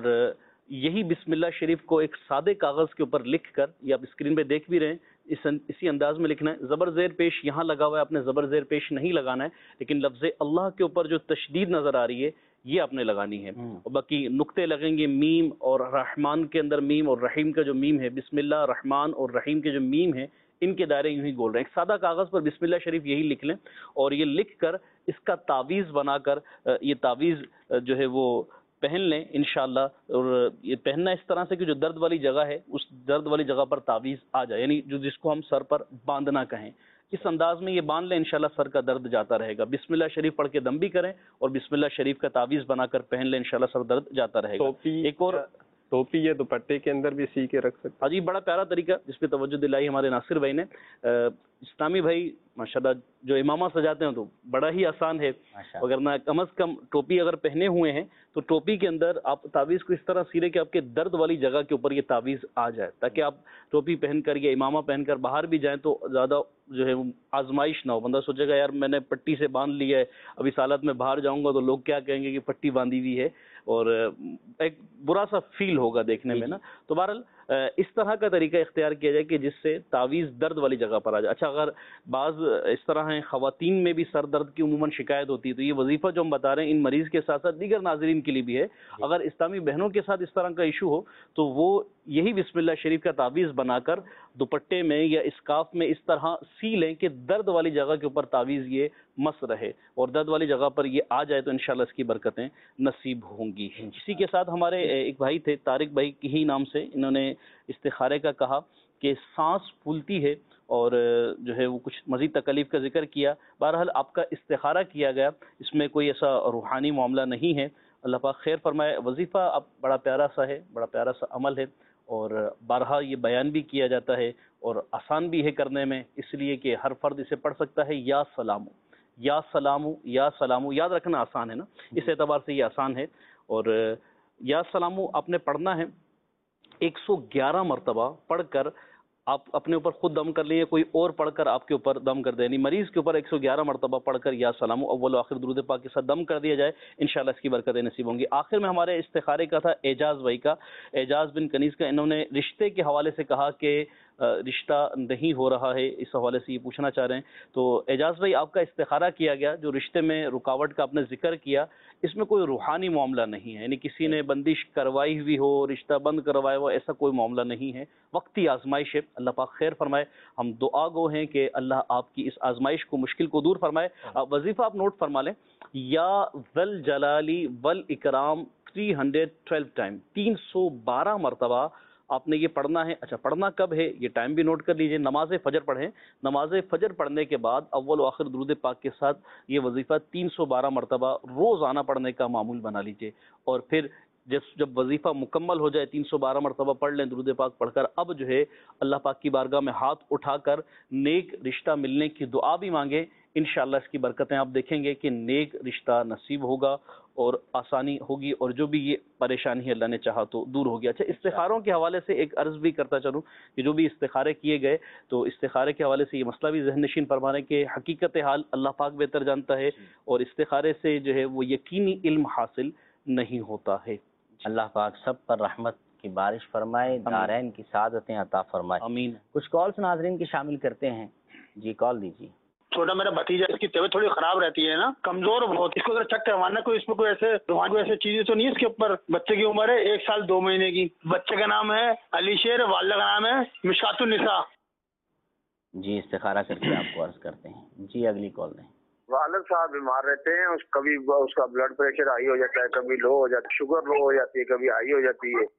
یہی بسم اللہ شریف کو ایک سادے کاغذ کے اوپر لکھ کر، یہ آپ اسکرین پہ دیکھ بھی رہے ہیں، اس اسی انداز میں لکھنا ہے۔ زبر زیر پیش یہاں لگا ہوا ہے، آپ نے زبر زیر پیش نہیں لگانا ہے، لیکن لفظ اللہ کے اوپر جو تشدید نظر آ رہی ہے یہ آپ نے لگانی ہے، اور باقی نقطے لگیں گے میم اور رحمان کے اندر میم، اور رحیم کا جو میم ہے، بسم اللہ رحمان اور رحیم کے جو میم ہے ان کے دائرے یوں ہی گول رہے ہیں۔ ایک سادہ کاغذ پر بسم اللہ شریف یہی لکھ لیں، اور یہ لکھ کر اس کا تعویذ بنا کر یہ تعویذ جو ہے وہ پہن لیں انشاءاللہ، اور یہ پہننا اس طرح سے کہ جو درد والی جگہ ہے اس درد والی جگہ پر تعویذ آ جائے، یعنی جو جس کو ہم سر پر باندھنا کہیں، اس انداز میں یہ باندھ لیں، انشاءاللہ سر کا درد جاتا رہے گا۔ بسم اللہ شریف پڑھ کے دم بھی کریں اور بسم اللہ شریف کا تعویذ بنا کر پہن لیں، انشاءاللہ سر درد جاتا رہے گا۔ ایک اور ٹوپی یا دوپٹے کے اندر بھی سی کے رکھ سکتے ہیں۔ ہاں جی، بڑا پیارا طریقہ جس پہ توجہ دلائی ہمارے ناصر بھائی نے۔ اسلامی بھائی ماشاءاللہ جو امامہ سجاتے ہیں تو بڑا ہی آسان ہے، اگر نہ کم از کم ٹوپی اگر پہنے ہوئے ہیں تو ٹوپی کے اندر آپ تعویذ کو اس طرح سیرے کہ آپ کے درد والی جگہ کے اوپر یہ تعویذ آ جائے، تاکہ آپ ٹوپی پہن کر یا امامہ پہن کر باہر بھی جائیں تو زیادہ جو ہے آزمائش نہ ہو۔ بندہ سوچے گا یار میں نے پٹی سے باندھ لیا ہے، اب اس حالت میں باہر جاؤں گا تو لوگ کیا کہیں گے کہ پٹی باندھی ہوئی ہے، اور ایک برا سا فیل ہوگا دیکھنے میں نا۔ تو بہرحال اس طرح کا طریقہ اختیار کیا جائے کہ جس سے تعویذ درد والی جگہ پر آ جائے. اچھا اگر بعض اس طرح ہیں خواتین میں بھی سر درد کی عموماً شکایت ہوتی ہے تو یہ وظیفہ جو ہم بتا رہے ہیں ان مریض کے ساتھ ساتھ دیگر ناظرین کے لیے بھی ہے. اگر اسلامی بہنوں کے ساتھ اس طرح کا ایشو ہو تو وہ یہی بسم اللہ شریف کا تعویذ بنا کر دوپٹے میں یا اسکارف میں اس طرح سی لیں کہ درد والی جگہ کے اوپر تعویذ یہ مس رہے اور درد والی جگہ پر یہ آ جائے تو انشاءاللہ اس کی برکتیں نصیب ہوں گی. اسی کے ساتھ ہمارے ایک بھائی تھے طارق بھائی ہی نام سے, انہوں نے استخارے کا کہا کہ سانس پھولتی ہے اور جو ہے وہ کچھ مزید تکلیف کا ذکر کیا. بہرحال آپ کا استخارہ کیا گیا, اس میں کوئی ایسا روحانی معاملہ نہیں ہے, اللہ پاک خیر فرمائے. وظیفہ اب بڑا پیارا سا ہے, بڑا پیارا سا عمل ہے اور بارہا یہ بیان بھی کیا جاتا ہے اور آسان بھی ہے کرنے میں, اس لیے کہ ہر فرد اسے پڑھ سکتا ہے. یا سلامو یا سلامو یا سلامو, یاد رکھنا آسان ہے نا, اس اعتبار سے یہ آسان ہے. اور یا سلامو آپ نے پڑھنا ہے ایک سو گیارہ مرتبہ پڑھ کر آپ اپنے اوپر خود دم کر لیے, کوئی اور پڑھ کر آپ کے اوپر دم کر دے, یعنی مریض کے اوپر ایک سو گیارہ مرتبہ پڑھ کر یا سلام اول و آخر درود پاک کے ساتھ دم کر دیا جائے, انشاءاللہ اس کی برکتیں نصیب ہوں گی. آخر میں ہمارے استخارے کا تھا اعجاز بھائی کا, اعجاز بن کنیز کا. انہوں نے رشتے کے حوالے سے کہا کہ رشتہ نہیں ہو رہا ہے, اس حوالے سے یہ پوچھنا چاہ رہے ہیں. تو اعجاز بھائی آپ کا استخارہ کیا گیا, جو رشتے میں رکاوٹ کا آپ نے ذکر کیا, اس میں کوئی روحانی معاملہ نہیں ہے, یعنی کسی نے بندش کروائی ہوئی ہو, رشتہ بند کروایا ہو, ایسا کوئی معاملہ نہیں ہے. وقتی آزمائش ہے, اللہ پاک خیر فرمائے. ہم دعا گو ہیں کہ اللہ آپ کی اس آزمائش کو, مشکل کو دور فرمائے. وظیفہ آپ نوٹ فرما لیں, یا ذل جلالی ول اکرام تین سو بارہ ٹائم, تین سو بارہ مرتبہ آپ نے یہ پڑھنا ہے. اچھا پڑھنا کب ہے یہ ٹائم بھی نوٹ کر لیجئے, نماز فجر پڑھیں, نماز فجر پڑھنے کے بعد اول و آخر درود پاک کے ساتھ یہ وظیفہ تین سو بارہ مرتبہ روزانہ پڑھنے کا معمول بنا لیجئے. اور پھر جس جب وظیفہ مکمل ہو جائے, تین سو بارہ مرتبہ پڑھ لیں درود پاک پڑھ کر, اب جو ہے اللہ پاک کی بارگاہ میں ہاتھ اٹھا کر نیک رشتہ ملنے کی دعا بھی مانگیں. انشاءاللہ اس کی برکتیں آپ دیکھیں گے کہ نیک رشتہ نصیب ہوگا اور آسانی ہوگی, اور جو بھی یہ پریشانی ہے اللہ نے چاہا تو دور ہوگی. اچھا استخاروں کے حوالے سے ایک عرض بھی کرتا چلوں کہ جو بھی استخارے کیے گئے تو استخارے کے حوالے سے یہ مسئلہ بھی ذہن نشین فرما رہے ہیں کہ حقیقت حال اللہ پاک بہتر جانتا ہے, اور استخارے سے جو ہے وہ یقینی علم حاصل نہیں ہوتا ہے. اللہ پاک سب پر رحمت کی بارش فرمائے, دارین کی سعادتیں عطا فرمائے, آمین. کچھ کالز ناظرین کی شامل کرتے ہیں. جی کال دیجیے. چھوٹا میرا بھتیجا, اس کی طبیعت تھوڑی خراب رہتی ہے نا, کمزور بہت, اس کو ذرا چیک کروانا, کوئی اس میں کوئی ایسے روحانی کوئی ایسے چیزیں تو نہیں اس کے اوپر. بچے کی عمر ہے ایک سال دو مہینے کی, بچے کا نام ہے علی شیر, والدہ کا نام ہے مشکات النساء. جی استخارہ کر کے آپ کو عرض کرتے ہیں. جی اگلی کال دیں. والد صاحب بیمار رہتے ہیں, اس کبھی اس کا بلڈ پریشر ہائی ہو جاتا ہے, کبھی لو ہو جاتا ہے, شوگر لو ہو جاتی ہے, کبھی ہائی ہو جاتی ہے.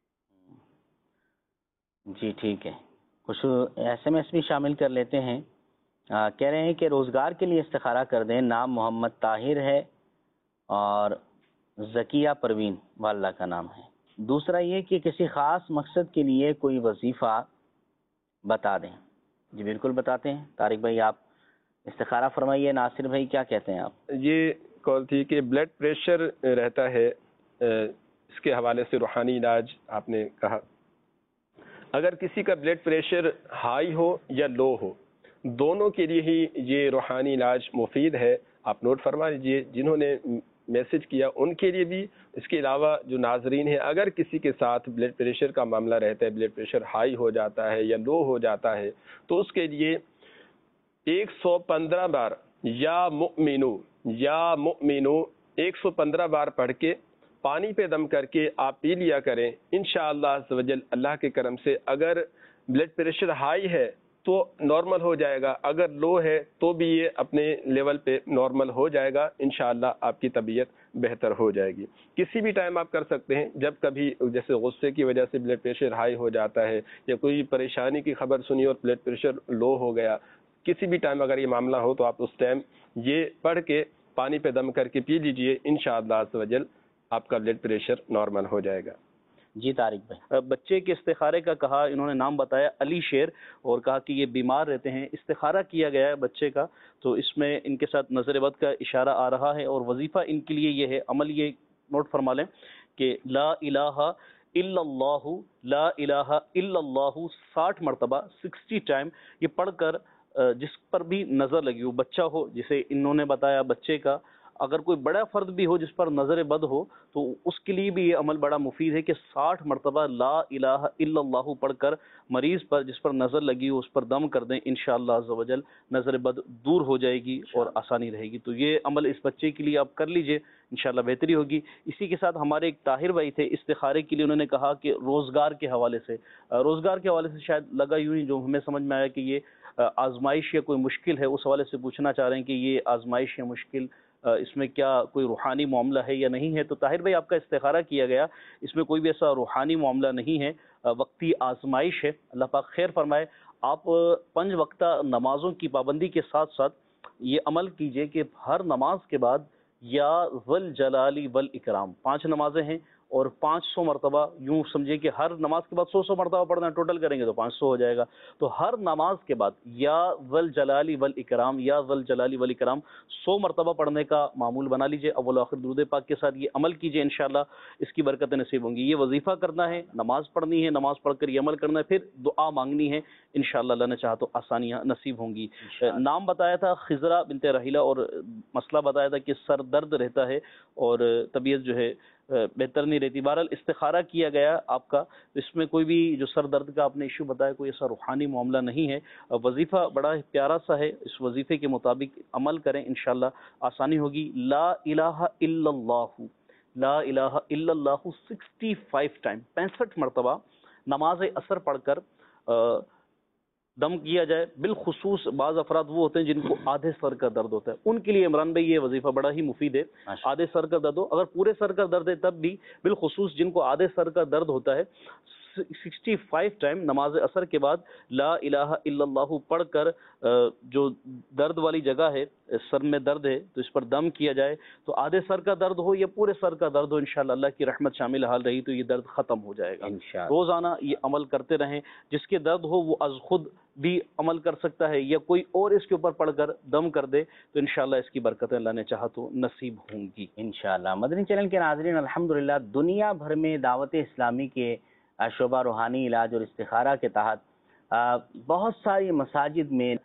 جی ٹھیک ہے, کچھ ایس ایم ایس بھی شامل کر لیتے ہیں. آ, کہہ رہے ہیں کہ روزگار کے لیے استخارہ کر دیں, نام محمد طاہر ہے اور ذکیہ پروین والدہ کا نام ہے. دوسرا یہ کہ کسی خاص مقصد کے لیے کوئی وظیفہ بتا دیں. جی بالکل بتاتے ہیں. طارق بھائی آپ استخارہ فرمائیے. ناصر بھائی کیا کہتے ہیں آپ؟ یہ کال تھی کہ بلڈ پریشر رہتا ہے, اس کے حوالے سے روحانی علاج آپ نے کہا. اگر کسی کا بلڈ پریشر ہائی ہو یا لو ہو, دونوں کے لیے ہی یہ روحانی علاج مفید ہے. آپ نوٹ فرما لیجیے, جنہوں نے میسج کیا ان کے لیے بھی. اس کے علاوہ جو ناظرین ہیں, اگر کسی کے ساتھ بلڈ پریشر کا معاملہ رہتا ہے, بلڈ پریشر ہائی ہو جاتا ہے یا لو ہو جاتا ہے, تو اس کے لیے ایک سو پندرہ بار یا مؤمنو یا مؤمنو ایک سو پندرہ بار پڑھ کے پانی پہ دم کر کے آپ پی لیا کریں. انشاءاللہ عز و جل اللہ کے کرم سے اگر بلڈ پریشر ہائی ہے تو نارمل ہو جائے گا, اگر لو ہے تو بھی یہ اپنے لیول پہ نارمل ہو جائے گا. انشاءاللہ آپ کی طبیعت بہتر ہو جائے گی. کسی بھی ٹائم آپ کر سکتے ہیں, جب کبھی جیسے غصے کی وجہ سے بلڈ پریشر ہائی ہو جاتا ہے یا کوئی پریشانی کی خبر سنی اور بلڈ پریشر لو ہو گیا, کسی بھی ٹائم اگر یہ معاملہ ہو تو آپ اس ٹائم یہ پڑھ کے پانی پہ دم کر کے پی لیجئے. انشاءاللہ عز و جل آپ کا بلڈ پریشر نارمل ہو جائے گا. جی طارق بھائی. بچے کے استخارے کا کہا, انہوں نے نام بتایا علی شیر, اور کہا کہ یہ بیمار رہتے ہیں. استخارہ کیا گیا ہے بچے کا, تو اس میں ان کے ساتھ نظر بد کا اشارہ آ رہا ہے, اور وظیفہ ان کے لیے یہ ہے, عمل یہ نوٹ فرما لیں کہ لا الہ الا اللہ لا الہ الا اللہ ساٹھ مرتبہ سکسٹی ٹائم یہ پڑھ کر, جس پر بھی نظر لگی ہو, بچہ ہو جسے انہوں نے بتایا بچے کا, اگر کوئی بڑا فرد بھی ہو جس پر نظر بد ہو تو اس کے لیے بھی یہ عمل بڑا مفید ہے کہ ساٹھ مرتبہ لا الہ الا اللہ پڑھ کر مریض پر جس پر نظر لگی ہو اس پر دم کر دیں، انشاءاللہ عز و جل نظر بد دور ہو جائے گی اور آسانی رہے گی۔ تو یہ عمل اس بچے کے لیے آپ کر لیجئے، انشاءاللہ بہتری ہوگی۔ اسی کے ساتھ ہمارے ایک طاہر بھائی تھے، استخارے کے لیے انہوں نے کہا کہ روزگار کے حوالے سے روزگار کے حوالے سے شاید لگا یوں ہی، جو ہمیں سمجھ میں آیا کہ یہ آزمائش یا کوئی مشکل ہے، اس حوالے سے پوچھنا چاہ رہے ہیں کہ یہ آزمائش یا مشکل اس میں کیا کوئی روحانی معاملہ ہے یا نہیں ہے۔ تو طاہر بھائی آپ کا استخارہ کیا گیا، اس میں کوئی بھی ایسا روحانی معاملہ نہیں ہے، وقتی آزمائش ہے، اللہ پاک خیر فرمائے۔ آپ پنج وقتہ نمازوں کی پابندی کے ساتھ ساتھ یہ عمل کیجئے کہ ہر نماز کے بعد یا ذل جلالی والاکرام، پانچ نمازیں ہیں اور پانچ سو مرتبہ، یوں سمجھے کہ ہر نماز کے بعد سو سو مرتبہ پڑھنا ہے، ٹوٹل کریں گے تو پانچ سو ہو جائے گا۔ تو ہر نماز کے بعد یا ذل جلالی والاکرام یا ذل جلالی والاکرام سو مرتبہ پڑھنے کا معمول بنا لیجئے، اول آخر درود پاک کے ساتھ یہ عمل کیجئے، انشاءاللہ اس کی برکتیں نصیب ہوں گی۔ یہ وظیفہ کرنا ہے، نماز پڑھنی ہے، نماز پڑھ کر یہ عمل کرنا ہے، پھر دعا مانگنی ہے، انشاءاللہ اللہ نے چاہا تو آسانیاں نصیب ہوں گی۔ نام بتایا تھا خضرہ بنت رحیلہ اور مسئلہ بتایا تھا کہ سر درد رہتا ہے اور طبیعت جو ہے بہتر نہیں رہتی۔ بہرحال استخارہ کیا گیا آپ کا، اس میں کوئی بھی جو سر درد کا آپ نے ایشو بتایا کوئی ایسا روحانی معاملہ نہیں ہے۔ وظیفہ بڑا پیارا سا ہے، اس وظیفے کے مطابق عمل کریں، انشاءاللہ آسانی ہوگی۔ لا الہ الا اللہ، لا الہ الا اللہ سکسٹی فائیو ٹائم، پینسٹھ مرتبہ نماز اثر پڑھ کر دم کیا جائے۔ بالخصوص بعض افراد وہ ہوتے ہیں جن کو آدھے سر کا درد ہوتا ہے، ان کے لیے عمران بھائی یہ وظیفہ بڑا ہی مفید ہے۔ آدھے سر کا درد ہو، اگر پورے سر کا درد ہے تب بھی، بالخصوص جن کو آدھے سر کا درد ہوتا ہے، سکسٹی فائیو ٹائم نماز اثر کے بعد لا الہ الا اللہ پڑھ کر جو درد والی جگہ ہے، سر میں درد ہے تو اس پر دم کیا جائے، تو آدھے سر کا درد ہو یا پورے سر کا درد ہو، انشاءاللہ اللہ کی رحمت شامل حال رہی تو یہ درد ختم ہو جائے گا۔ روزانہ یہ عمل کرتے رہیں، جس کے درد ہو وہ از خود بھی عمل کر سکتا ہے یا کوئی اور اس کے اوپر پڑھ کر دم کر دے تو انشاءاللہ اس کی برکتیں اللہ نے چاہا تو نصیب ہوں گی انشاءاللہ۔ مدنی چینل کے ناظرین، الحمدللہ دنیا بھر میں دعوت اسلامی کے شعبہ روحانی علاج اور استخارہ کے تحت بہت ساری مساجد میں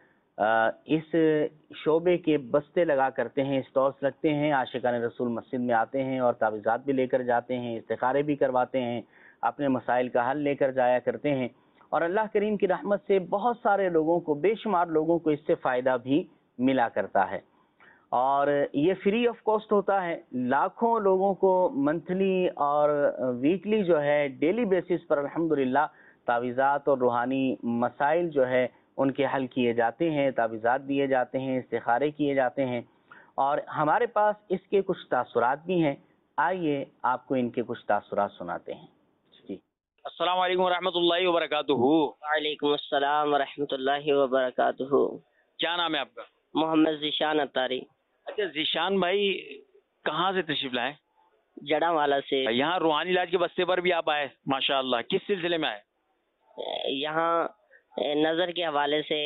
اس شعبے کے بستے لگا کرتے ہیں، اسٹالس لگتے ہیں، عاشقان رسول مسجد میں آتے ہیں اور تعویذات بھی لے کر جاتے ہیں، استخارے بھی کرواتے ہیں، اپنے مسائل کا حل لے کر جایا کرتے ہیں، اور اللہ کریم کی رحمت سے بہت سارے لوگوں کو، بے شمار لوگوں کو اس سے فائدہ بھی ملا کرتا ہے، اور یہ فری آف کاسٹ ہوتا ہے۔ لاکھوں لوگوں کو منتھلی اور ویکلی جو ہے ڈیلی بیسس پر الحمدللہ تعویذات اور روحانی مسائل جو ہے ان کے حل کیے جاتے ہیں، تعویذات دیے جاتے ہیں، استخارے کیے جاتے ہیں، اور ہمارے پاس اس کے کچھ تاثرات بھی ہیں۔ آئیے آپ کو ان کے کچھ تاثرات سناتے ہیں۔ جی السلام علیکم ورحمۃ اللہ وبرکاتہ۔ وعلیکم السلام ورحمۃ اللہ وبرکاتہ۔ کیا نام ہے آپ کا؟ محمد ذیشان اتاری۔ اچھا ذیشان بھائی، کہاں سے تشریف لائے؟ جڑا والا سے۔ یہاں روحانی علاج کے بستے پر بھی آپ آئے؟ ماشاءاللہ، کس سلسلے میں آئے؟ یہاں نظر کے حوالے سے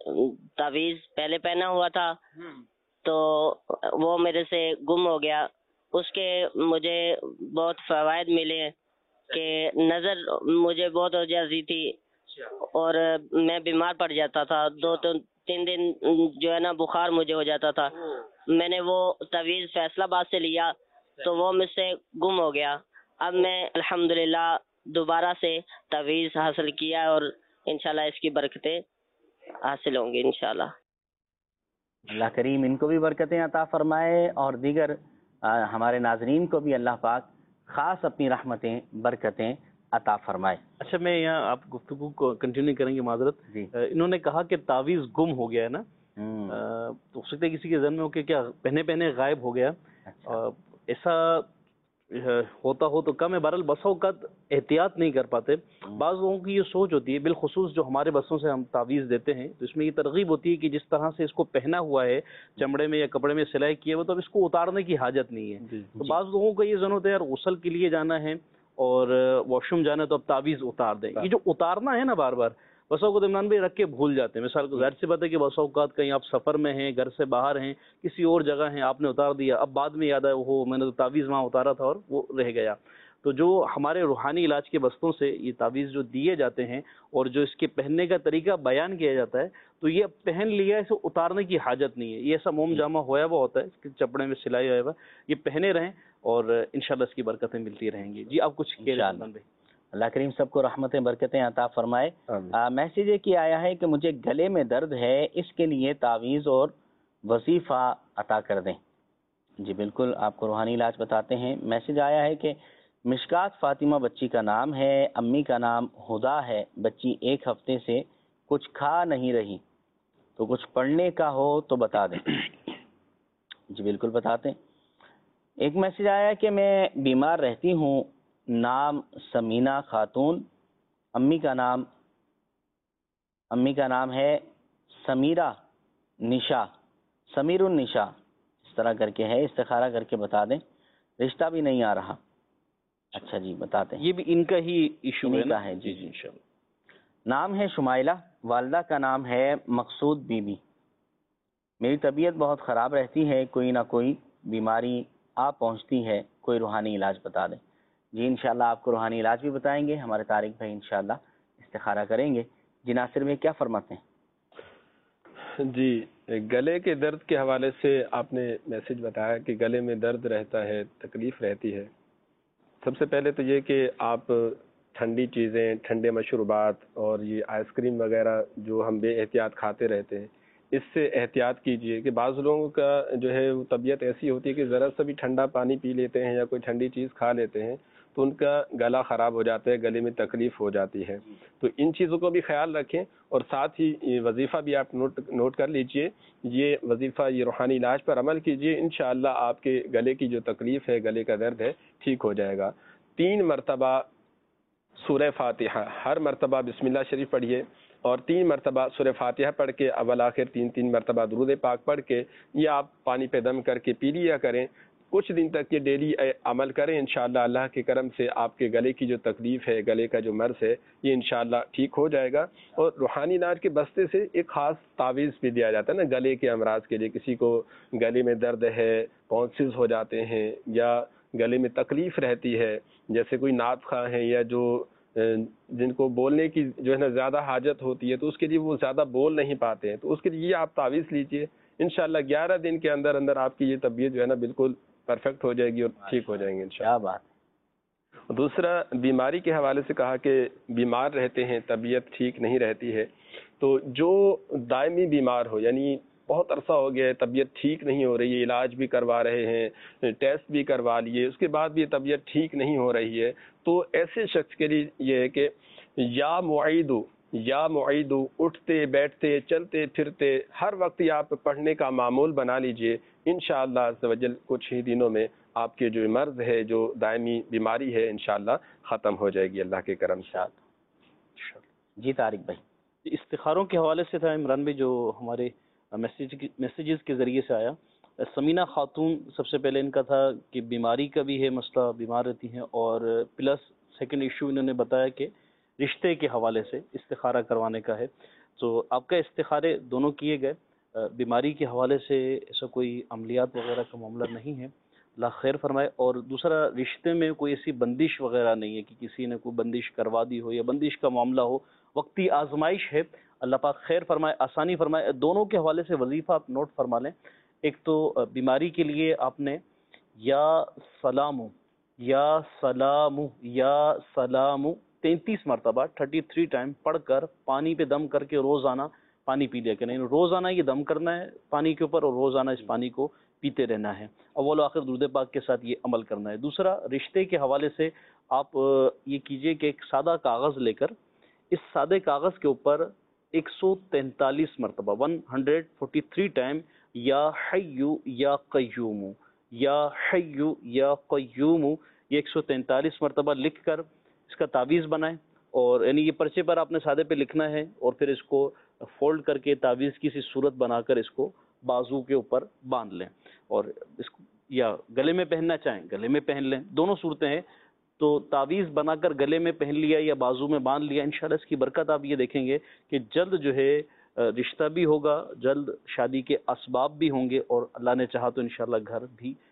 تعویذ پہلے پہنا ہوا تھا تو وہ میرے سے گم ہو گیا، اس کے مجھے بہت فوائد ملے کہ نظر مجھے بہت ہو جاتی تھی اور میں بیمار پڑ جاتا تھا، دو تین دن جو ہے نا بخار مجھے ہو جاتا تھا۔ میں نے وہ تعویذ فیصل آباد سے لیا تو وہ مجھ سے گم ہو گیا۔ اب میں الحمدللہ دوبارہ سے تعویذ حاصل کیا اور انشاءاللہ اس کی برکتیں حاصل ہوں گی انشاءاللہ۔ اللہ کریم ان کو بھی برکتیں عطا فرمائے اور دیگر ہمارے ناظرین کو بھی اللہ پاک خاص اپنی رحمتیں برکتیں عطا فرمائے۔ اچھا، میں یہاں آپ گفتگو کو کنٹینیو کریں گے، معذرت، جی انہوں نے کہا کہ تعویذ گم ہو گیا ہے نا، تو ہو سکتا ہے کسی کے ذہن میں ہو کہ کیا پہنے پہنے غائب ہو گیا، ایسا ہوتا ہو تو کم ہے۔ بہرحال بسوں کا احتیاط نہیں کر پاتے، بعض لوگوں کی یہ سوچ ہوتی ہے، بالخصوص جو ہمارے بسوں سے ہم تعویذ دیتے ہیں تو اس میں یہ ترغیب ہوتی ہے کہ جس طرح سے اس کو پہنا ہوا ہے چمڑے میں یا کپڑے میں سلائی کیا ہوا تو اب اس کو اتارنے کی حاجت نہیں ہے۔ تو بعض لوگوں کا یہ ذہن ہوتا ہے یار غسل کے لیے جانا ہے اور واش روم جانا ہے تو اب تعویذ اتار دیں۔ یہ جو اتارنا ہے نا بار بار، بس اوقات عمران بھائی رکھ کے بھول جاتے ہیں۔ مثال کو ظاہر سی بات ہے کہ بس اوقات کہیں آپ سفر میں ہیں، گھر سے باہر ہیں، کسی اور جگہ ہیں، آپ نے اتار دیا، اب بعد میں یاد آیا وہ میں نے تو تعویذ وہاں اتارا تھا اور وہ رہ گیا۔ تو جو ہمارے روحانی علاج کے بستوں سے یہ تعویذ جو دیے جاتے ہیں اور جو اس کے پہننے کا طریقہ بیان کیا جاتا ہے تو یہ پہن لیا، اسے اتارنے کی حاجت نہیں ہے. یہ ایسا موم جامہ ہوا ہوا ہوتا ہے، اس کے چپڑے میں سلائی ہوا ہوا، یہ پہنے رہیں اور انشاءاللہ اس کی برکتیں ملتی رہیں گی. جی آپ کچھ کہہ رہے ہیں بھائی. اللہ کریم سب کو رحمتیں برکتیں عطا فرمائے. میسیج یہ کہ آیا ہے کہ مجھے گلے میں درد ہے، اس کے لیے تعویذ اور وظیفہ عطا کر دیں. جی بالکل آپ کو روحانی علاج بتاتے ہیں. میسیج آیا ہے کہ مشکات فاطمہ بچی کا نام ہے، امی کا نام ہدا ہے، بچی ایک ہفتے سے کچھ کھا نہیں رہی، تو کچھ پڑھنے کا ہو تو بتا دیں. جی بالکل بتاتے ہیں. ایک میسیج آیا کہ میں بیمار رہتی ہوں، نام سمینہ خاتون، امی کا نام امی کا نام ہے سمیرہ نشا، سمیر النشا اس طرح کر کے ہے، استخارہ کر کے بتا دیں. رشتہ بھی نہیں آ رہا. اچھا جی بتاتے ہیں. یہ بھی ان کا ہی ایشو کا ہے. جی جی انشاءاللہ. نام ہے شمائلہ، والدہ کا نام ہے مقصود بی بی. میری طبیعت بہت خراب رہتی ہے، کوئی نہ کوئی بیماری آ پہنچتی ہے، کوئی روحانی علاج بتا دیں. جی انشاءاللہ آپ کو روحانی علاج بھی بتائیں گے. ہمارے طارق بھائی انشاءاللہ استخارہ کریں گے. جی ناصر بھائی کیا فرماتے ہیں؟ جی گلے کے درد کے حوالے سے آپ نے میسج بتایا کہ گلے میں درد رہتا ہے، تکلیف رہتی ہے. سب سے پہلے تو یہ کہ آپ ٹھنڈی چیزیں، ٹھنڈے مشروبات اور یہ آئس کریم وغیرہ جو ہم بے احتیاط کھاتے رہتے ہیں، اس سے احتیاط کیجئے. کہ بعض لوگوں کا جو ہے وہ طبیعت ایسی ہوتی ہے کہ ذرا سا بھی ٹھنڈا پانی پی لیتے ہیں یا کوئی ٹھنڈی چیز کھا لیتے ہیں تو ان کا گلا خراب ہو جاتا ہے، گلے میں تکلیف ہو جاتی ہے. تو ان چیزوں کو بھی خیال رکھیں اور ساتھ ہی یہ وظیفہ بھی آپ نوٹ نوٹ کر لیجئے. یہ وظیفہ، یہ روحانی علاج پر عمل کیجئے، انشاءاللہ آپ کے گلے کی جو تکلیف ہے، گلے کا درد ہے، ٹھیک ہو جائے گا. تین مرتبہ سورہ فاتحہ، ہر مرتبہ بسم اللہ شریف پڑھیے اور تین مرتبہ سورہ فاتحہ پڑھ کے اول آخر تین تین مرتبہ درود پاک پڑھ کے یہ آپ پانی پہ دم کر کے پی لیا کریں. کچھ دن تک یہ ڈیلی عمل کریں، انشاءاللہ اللہ کے کرم سے آپ کے گلے کی جو تکلیف ہے، گلے کا جو مرض ہے، یہ انشاءاللہ ٹھیک ہو جائے گا. اور روحانی علاج کے بستے سے ایک خاص تعویذ بھی دیا جاتا ہے نا گلے کے امراض کے لیے. کسی کو گلے میں درد ہے، ٹونسلز ہو جاتے ہیں یا گلے میں تکلیف رہتی ہے، جیسے کوئی نعت خواں ہیں یا جو جن کو بولنے کی جو ہے نا زیادہ حاجت ہوتی ہے تو اس کے لیے وہ زیادہ بول نہیں پاتے ہیں، تو اس کے لیے یہ آپ تعویذ لیجئے. انشاءاللہ گیارہ دن کے اندر اندر آپ کی یہ طبیعت جو ہے نا بالکل پرفیکٹ ہو جائے گی اور ٹھیک ہو جائیں گے انشاءاللہ. کیا بات. دوسرا بیماری کے حوالے سے کہا کہ بیمار رہتے ہیں، طبیعت ٹھیک نہیں رہتی ہے، تو جو دائمی بیمار ہو، یعنی بہت عرصہ ہو گیا ہے طبیعت ٹھیک نہیں ہو رہی ہے، علاج بھی کروا رہے ہیں، ٹیسٹ بھی کروا لیے، اس کے بعد بھی طبیعت ٹھیک نہیں ہو رہی ہے، تو ایسے شخص کے لیے یہ ہے کہ یا معیدو یا معیدو اٹھتے بیٹھتے چلتے پھرتے ہر وقت یہ آپ پڑھنے کا معمول بنا لیجئے. انشاءاللہ عز و جل کچھ ہی دنوں میں آپ کے جو مرض ہے، جو دائمی بیماری ہے، انشاءاللہ ختم ہو جائے گی اللہ کے کرم سے. جی طارق بھائی استخاروں کے حوالے سے تھا عمران بھائی جو ہمارے میسیج میسیجز کے ذریعے سے آیا. سمینہ خاتون سب سے پہلے ان کا تھا کہ بیماری کا بھی ہے مسئلہ، بیمار رہتی ہیں، اور پلس سیکنڈ ایشو انہوں نے بتایا کہ رشتے کے حوالے سے استخارہ کروانے کا ہے. تو آپ کا استخارے دونوں کیے گئے. بیماری کے حوالے سے ایسا کوئی عملیات وغیرہ کا معاملہ نہیں ہے، اللہ خیر فرمائے. اور دوسرا رشتے میں کوئی ایسی بندش وغیرہ نہیں ہے کہ کسی نے کوئی بندش کروا دی ہو یا بندش کا معاملہ ہو، وقتی آزمائش ہے. اللہ پاک خیر فرمائے، آسانی فرمائے. دونوں کے حوالے سے وظیفہ آپ نوٹ فرما لیں. ایک تو بیماری کے لیے آپ نے یا سلامو یا سلامو یا سلامو تینتیس مرتبہ تھرٹی تھری ٹائم پڑھ کر پانی پہ دم کر کے روزانہ پانی پی لیا کریں. روزانہ یہ دم کرنا ہے پانی کے اوپر اور روزانہ اس پانی کو پیتے رہنا ہے. اول و آخر درود پاک کے ساتھ یہ عمل کرنا ہے. دوسرا رشتے کے حوالے سے آپ یہ کیجئے کہ ایک سادہ کاغذ لے کر اس سادے کاغذ کے اوپر ایک سو تینتالیس مرتبہ one hundred forty three time یا حیو یا قیوم یا حیو یا قیوم یہ ایک سو تینتالیس مرتبہ لکھ کر اس کا تعویذ بنائیں. اور یعنی یہ پرچے پر آپ نے سادے پہ لکھنا ہے اور پھر اس کو فولڈ کر کے تعویذ کی سی صورت بنا کر اس کو بازو کے اوپر باندھ لیں، اور اس کو یا گلے میں پہننا چاہیں گلے میں پہن لیں، دونوں صورتیں ہیں. تو تعویذ بنا کر گلے میں پہن لیا یا بازو میں باندھ لیا، انشاءاللہ اس کی برکت آپ یہ دیکھیں گے کہ جلد جو ہے رشتہ بھی ہوگا، جلد شادی کے اسباب بھی ہوں گے، اور اللہ نے چاہا تو انشاءاللہ گھر بھی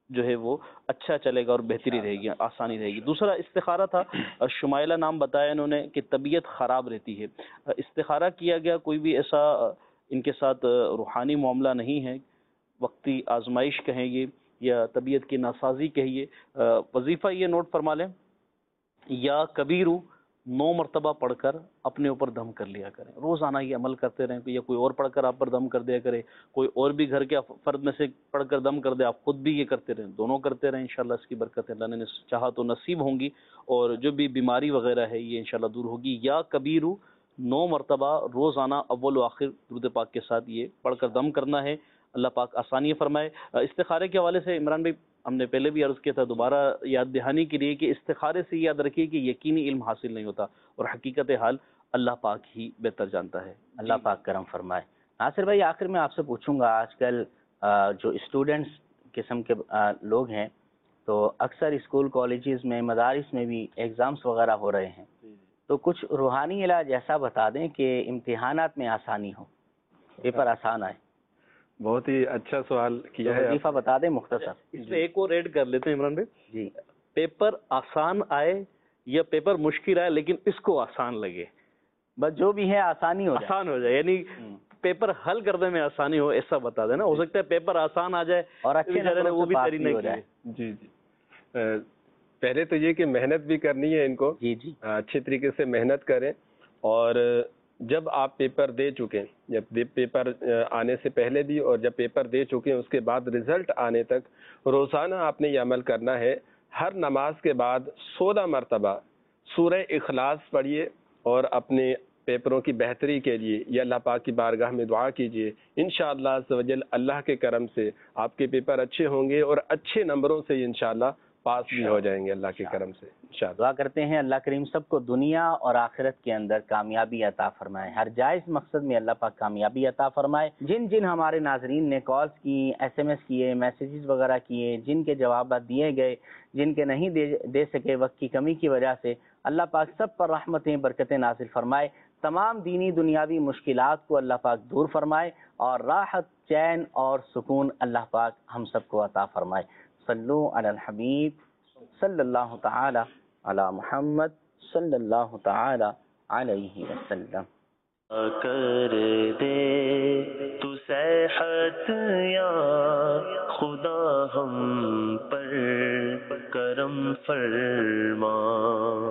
جو ہے وہ اچھا چلے گا اور بہتری رہے گی، آسانی رہے گی۔ دوسرا استخارہ تھا، شمائلہ نام بتایا انہوں نے کہ طبیعت خراب رہتی ہے، استخارہ کیا گیا، کوئی بھی ایسا ان کے ساتھ روحانی معاملہ نہیں ہے، وقتی آزمائش کہیں گے یا طبیعت کی ناسازی کہیے۔ وظیفہ یہ نوٹ فرما لیں، یا کبیرو نو مرتبہ پڑھ کر اپنے اوپر دم کر لیا کریں، روزانہ یہ عمل کرتے رہیں، یا کوئی اور پڑھ کر آپ پر دم کر دیا کرے، کوئی اور بھی گھر کے فرد میں سے پڑھ کر دم کر دے، آپ خود بھی یہ کرتے رہیں، دونوں کرتے رہیں، انشاءاللہ اس کی برکت اللہ نے چاہا تو نصیب ہوں گی، اور جو بھی بیماری وغیرہ ہے یہ انشاءاللہ دور ہوگی۔ یا کبیرو نو مرتبہ روزانہ اول و آخر درود پاک کے ساتھ یہ پڑھ کر دم کرنا ہے، اللہ پاک آسانی فرمائے۔ استخارے کے حوالے سے عمران بھائی ہم نے پہلے بھی عرض کیا تھا، دوبارہ یاد دہانی کے لیے کہ استخارے سے یاد رکھیے کہ یقینی علم حاصل نہیں ہوتا، اور حقیقت حال اللہ پاک ہی بہتر جانتا ہے، اللہ پاک کرم فرمائے۔ ناصر بھائی آخر میں آپ سے پوچھوں گا، آج کل جو اسٹوڈنٹس قسم کے لوگ ہیں تو اکثر اسکول کالجز میں مدارس میں بھی ایگزامس وغیرہ ہو رہے ہیں، تو کچھ روحانی علاج ایسا بتا دیں کہ امتحانات میں آسانی ہو، پیپر آسان آئے۔ بہت ہی اچھا سوال کیا ہے، وظیفہ بتا دیں مختصر۔ اس میں ایک اور ایڈ کر لیتے ہیں عمران بھائی، جی، پیپر آسان آئے یا پیپر مشکل آئے لیکن اس کو آسان لگے، بس جو بھی ہے آسانی ہو جائے، آسان ہو جائے، یعنی پیپر حل کرنے میں آسانی ہو، ایسا بتا دینا۔ ہو سکتا ہے پیپر آسان آ جائے اور اچھے نے وہ بھی تیاری نہیں ہو جائے۔ جی جی پہلے تو یہ کہ محنت بھی کرنی ہے ان کو، جی جی اچھے طریقے سے محنت کریں، اور جب آپ پیپر دے چکیں، جب پیپر آنے سے پہلے بھی اور جب پیپر دے چکے اس کے بعد رزلٹ آنے تک روزانہ آپ نے یہ عمل کرنا ہے، ہر نماز کے بعد سولہ مرتبہ سورہ اخلاص پڑھیے، اور اپنے پیپروں کی بہتری کے لیے یہ اللہ پاک کی بارگاہ میں دعا کیجیے، انشاءاللہ عز و جل اللہ کے کرم سے آپ کے پیپر اچھے ہوں گے، اور اچھے نمبروں سے انشاءاللہ پاس بھی ہو جائیں گے اللہ کے کرم سے انشاءاللہ۔ دعا کرتے ہیں اللہ کریم سب کو دنیا اور آخرت کے اندر کامیابی عطا فرمائے، ہر جائز مقصد میں اللہ پاک کامیابی عطا فرمائے۔ جن جن ہمارے ناظرین نے کالز کی، ایس ایم ایس کیے، میسیجز وغیرہ کیے، جن کے جوابات دیے گئے، جن کے نہیں دے دے سکے وقت کی کمی کی وجہ سے، اللہ پاک سب پر رحمتیں برکتیں نازل فرمائے، تمام دینی دنیاوی مشکلات کو اللہ پاک دور فرمائے، اور راحت، چین اور سکون اللہ پاک ہم سب کو عطا فرمائے۔ صلو علی الحبیب صلی اللہ تعالی علی محمد صلی اللہ تعالی علیہ وسلم۔ کر دے تو صحت یا خدا ہم پر کرم فرما۔